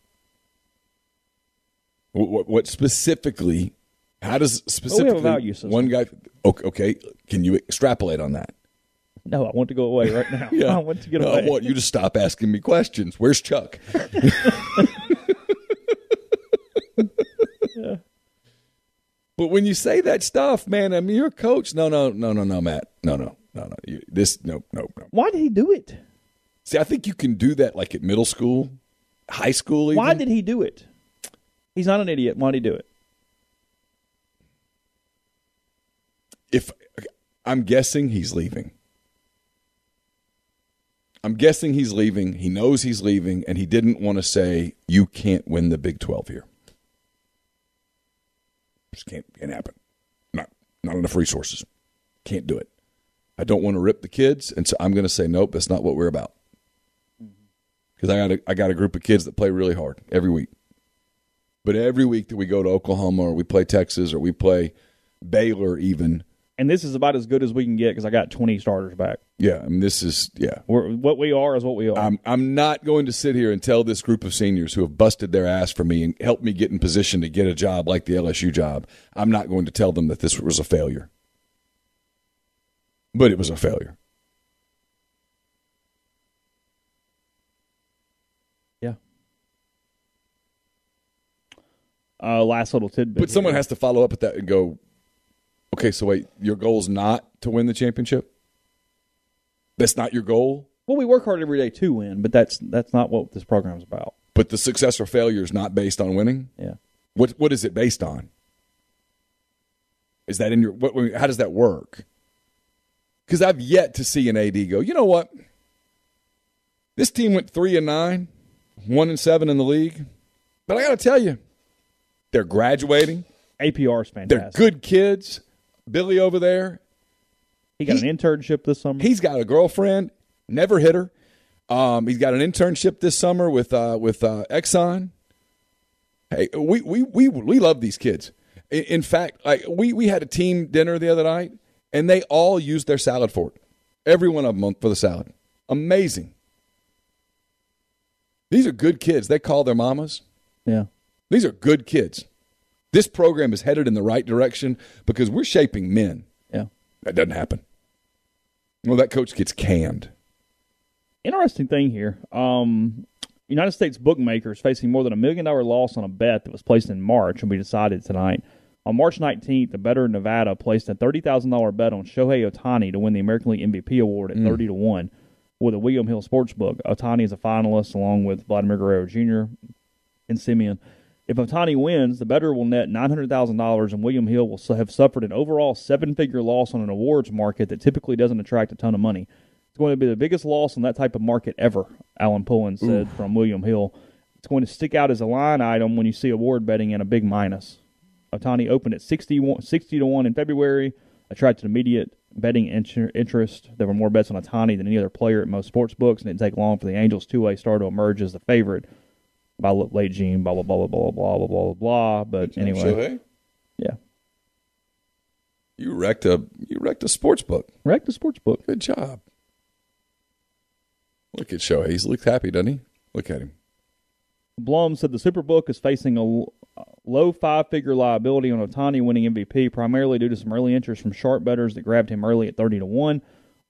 What, what, what specifically, how does specifically well, we have a value system. One guy, okay, okay, can you extrapolate on that? No, I want to go away right now. Yeah. I want to get no, away. I want you to stop asking me questions. Where's Chuck? Yeah. But when you say that stuff, man, I mean, you're a coach. No, no, no, no, no, Matt. No, no, no, no. You, this, no, no, no. Why did he do it? See, I think you can do that like at middle school, high school even. Why did he do it? He's not an idiot. Why did he do it? If I'm guessing he's leaving. I'm guessing he's leaving. He knows he's leaving, and he didn't want to say, you can't win the Big twelve here. Just can't, can't happen. Not, not enough resources. Can't do it. I don't want to rip the kids, and so I'm going to say, nope, that's not what we're about. Because I got a, I got a group of kids that play really hard every week. But every week that we go to Oklahoma or we play Texas or we play Baylor even. And this is about as good as we can get because I got twenty starters back. Yeah, I mean, this is, yeah. We're, what we are is what we are. I'm, I'm not going to sit here and tell this group of seniors who have busted their ass for me and helped me get in position to get a job like the L S U job, I'm not going to tell them that this was a failure. But it was a failure. Yeah. Uh, last little tidbit. But someone here. has to follow up with that and go, okay, so wait, your goal is not to win the championship? That's not your goal? Well, we work hard every day to win, but that's that's not what this program's about. But the success or failure is not based on winning? Yeah. What What is it based on? Is that in your what? How does that work? Because I've yet to see an A D go, you know what? This team went three and nine, one and seven in the league. But I got to tell you, they're graduating. A P R is fantastic. They're good kids. Billy over there, He got he, an internship this summer. He's got a girlfriend, never hit her. Um, he's got an internship this summer with uh, with uh, Exxon. Hey, we we we we love these kids. In, in fact, like we we had a team dinner the other night, and they all used their salad fork. Every one of them for the salad. Amazing. These are good kids. They call their mamas. Yeah. These are good kids. This program is headed in the right direction because we're shaping men. Yeah. That doesn't happen. Well, that coach gets canned. Interesting thing here. Um, United States bookmakers facing more than a million dollar loss on a bet that was placed in March and we decided tonight. On March nineteenth, the bettor in Nevada placed a thirty thousand dollars bet on Shohei Ohtani to win the American League M V P award at mm. thirty to one with a William Hill Sportsbook. Ohtani is a finalist along with Vladimir Guerrero Junior and Simeon. If Ohtani wins, the bettor will net nine hundred thousand dollars, and William Hill will have suffered an overall seven-figure loss on an awards market that typically doesn't attract a ton of money. It's going to be the biggest loss on that type of market ever, Alan Pullen said Oof. from William Hill. It's going to stick out as a line item when you see award betting in a big minus. Ohtani opened at sixty to one in February, attracted immediate betting interest. There were more bets on Ohtani than any other player at most sports books, and it didn't take long for the Angels' two-way star to emerge as the favorite. By late Gene, blah, blah, blah, blah, blah, blah, blah, blah, but anyway. Shohei? Yeah. You wrecked a you wrecked a sports book. Wrecked a sports book. Good job. Look at Shohei. He looks happy, doesn't he? Look at him. Blum said the Superbook is facing a low five-figure liability on Ohtani winning M V P, primarily due to some early interest from sharp bettors that grabbed him early at thirty to one.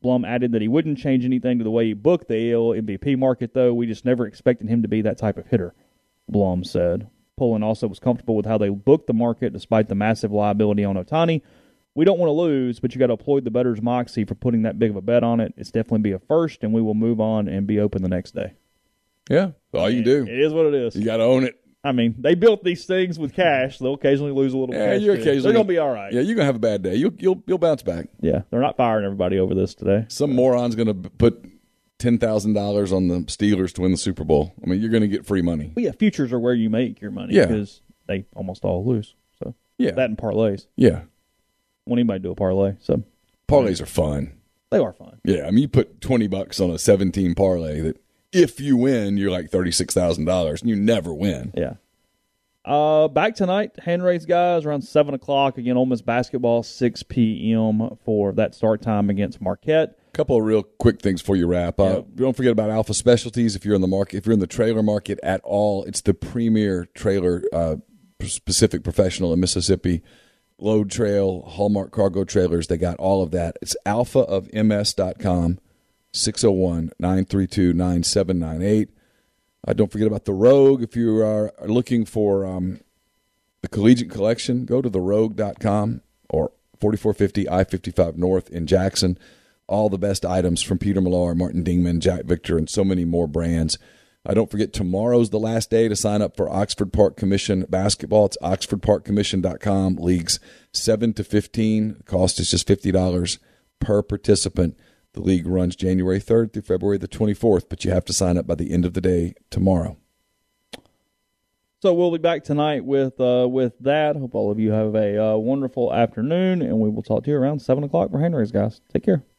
Blum added that he wouldn't change anything to the way he booked the A L M V P market, though. We just never expected him to be that type of hitter, Blum said. Pullen also was comfortable with how they booked the market despite the massive liability on Ohtani. We don't want to lose, but you got to applaud the bettor's moxie for putting that big of a bet on it. It's definitely be a first, and we will move on and be open the next day. Yeah, all you can do. It is what it is. You got to own it. I mean, they built these things with cash. They'll occasionally lose a little Yeah, cash. you're too. occasionally They're going to be all right. Yeah, you're gonna have a bad day. You'll you'll you'll bounce back. Yeah, they're not firing everybody over this today. Some moron's gonna put ten thousand dollars on the Steelers to win the Super Bowl. I mean, you're gonna get free money. Well, yeah, futures are where you make your money Yeah. because they almost all lose. So Yeah, that and parlays. yeah. Won't anybody do a parlay? So Parlays are fun. they are fun. Yeah, I mean, you put twenty bucks on a seventeen parlay that if you win, you're like thirty six thousand dollars, and you never win. Yeah. Uh, back tonight, hand raised guys around seven o'clock. Again, Ole Miss basketball, six p.m. for that start time against Marquette. Couple of real quick things before you wrap up. Yeah. Don't forget about Alpha Specialties. If you're in the market, if you're in the trailer market at all, it's the premier trailer uh, specific professional in Mississippi. Load Trail, Hallmark Cargo Trailers, they got all of that. It's alpha of m s dot com, six oh one, nine three two, nine seven nine eight. Uh, don't forget about the Rogue. If you are looking for um, the Collegiate Collection, go to the rogue dot com or forty-four fifty I fifty-five North in Jackson. All the best items from Peter Millar, Martin Dingman, Jack Victor, and so many more brands. Uh, don't forget, tomorrow's the last day to sign up for Oxford Park Commission basketball. It's oxford park commission dot com. Leagues seven to fifteen. The cost is just fifty dollars per participant. The league runs January third through February the twenty-fourth, but you have to sign up by the end of the day tomorrow. So we'll be back tonight with uh, with that. Hope all of you have a uh, wonderful afternoon, and we will talk to you around seven o'clock for hand raise, guys. Take care.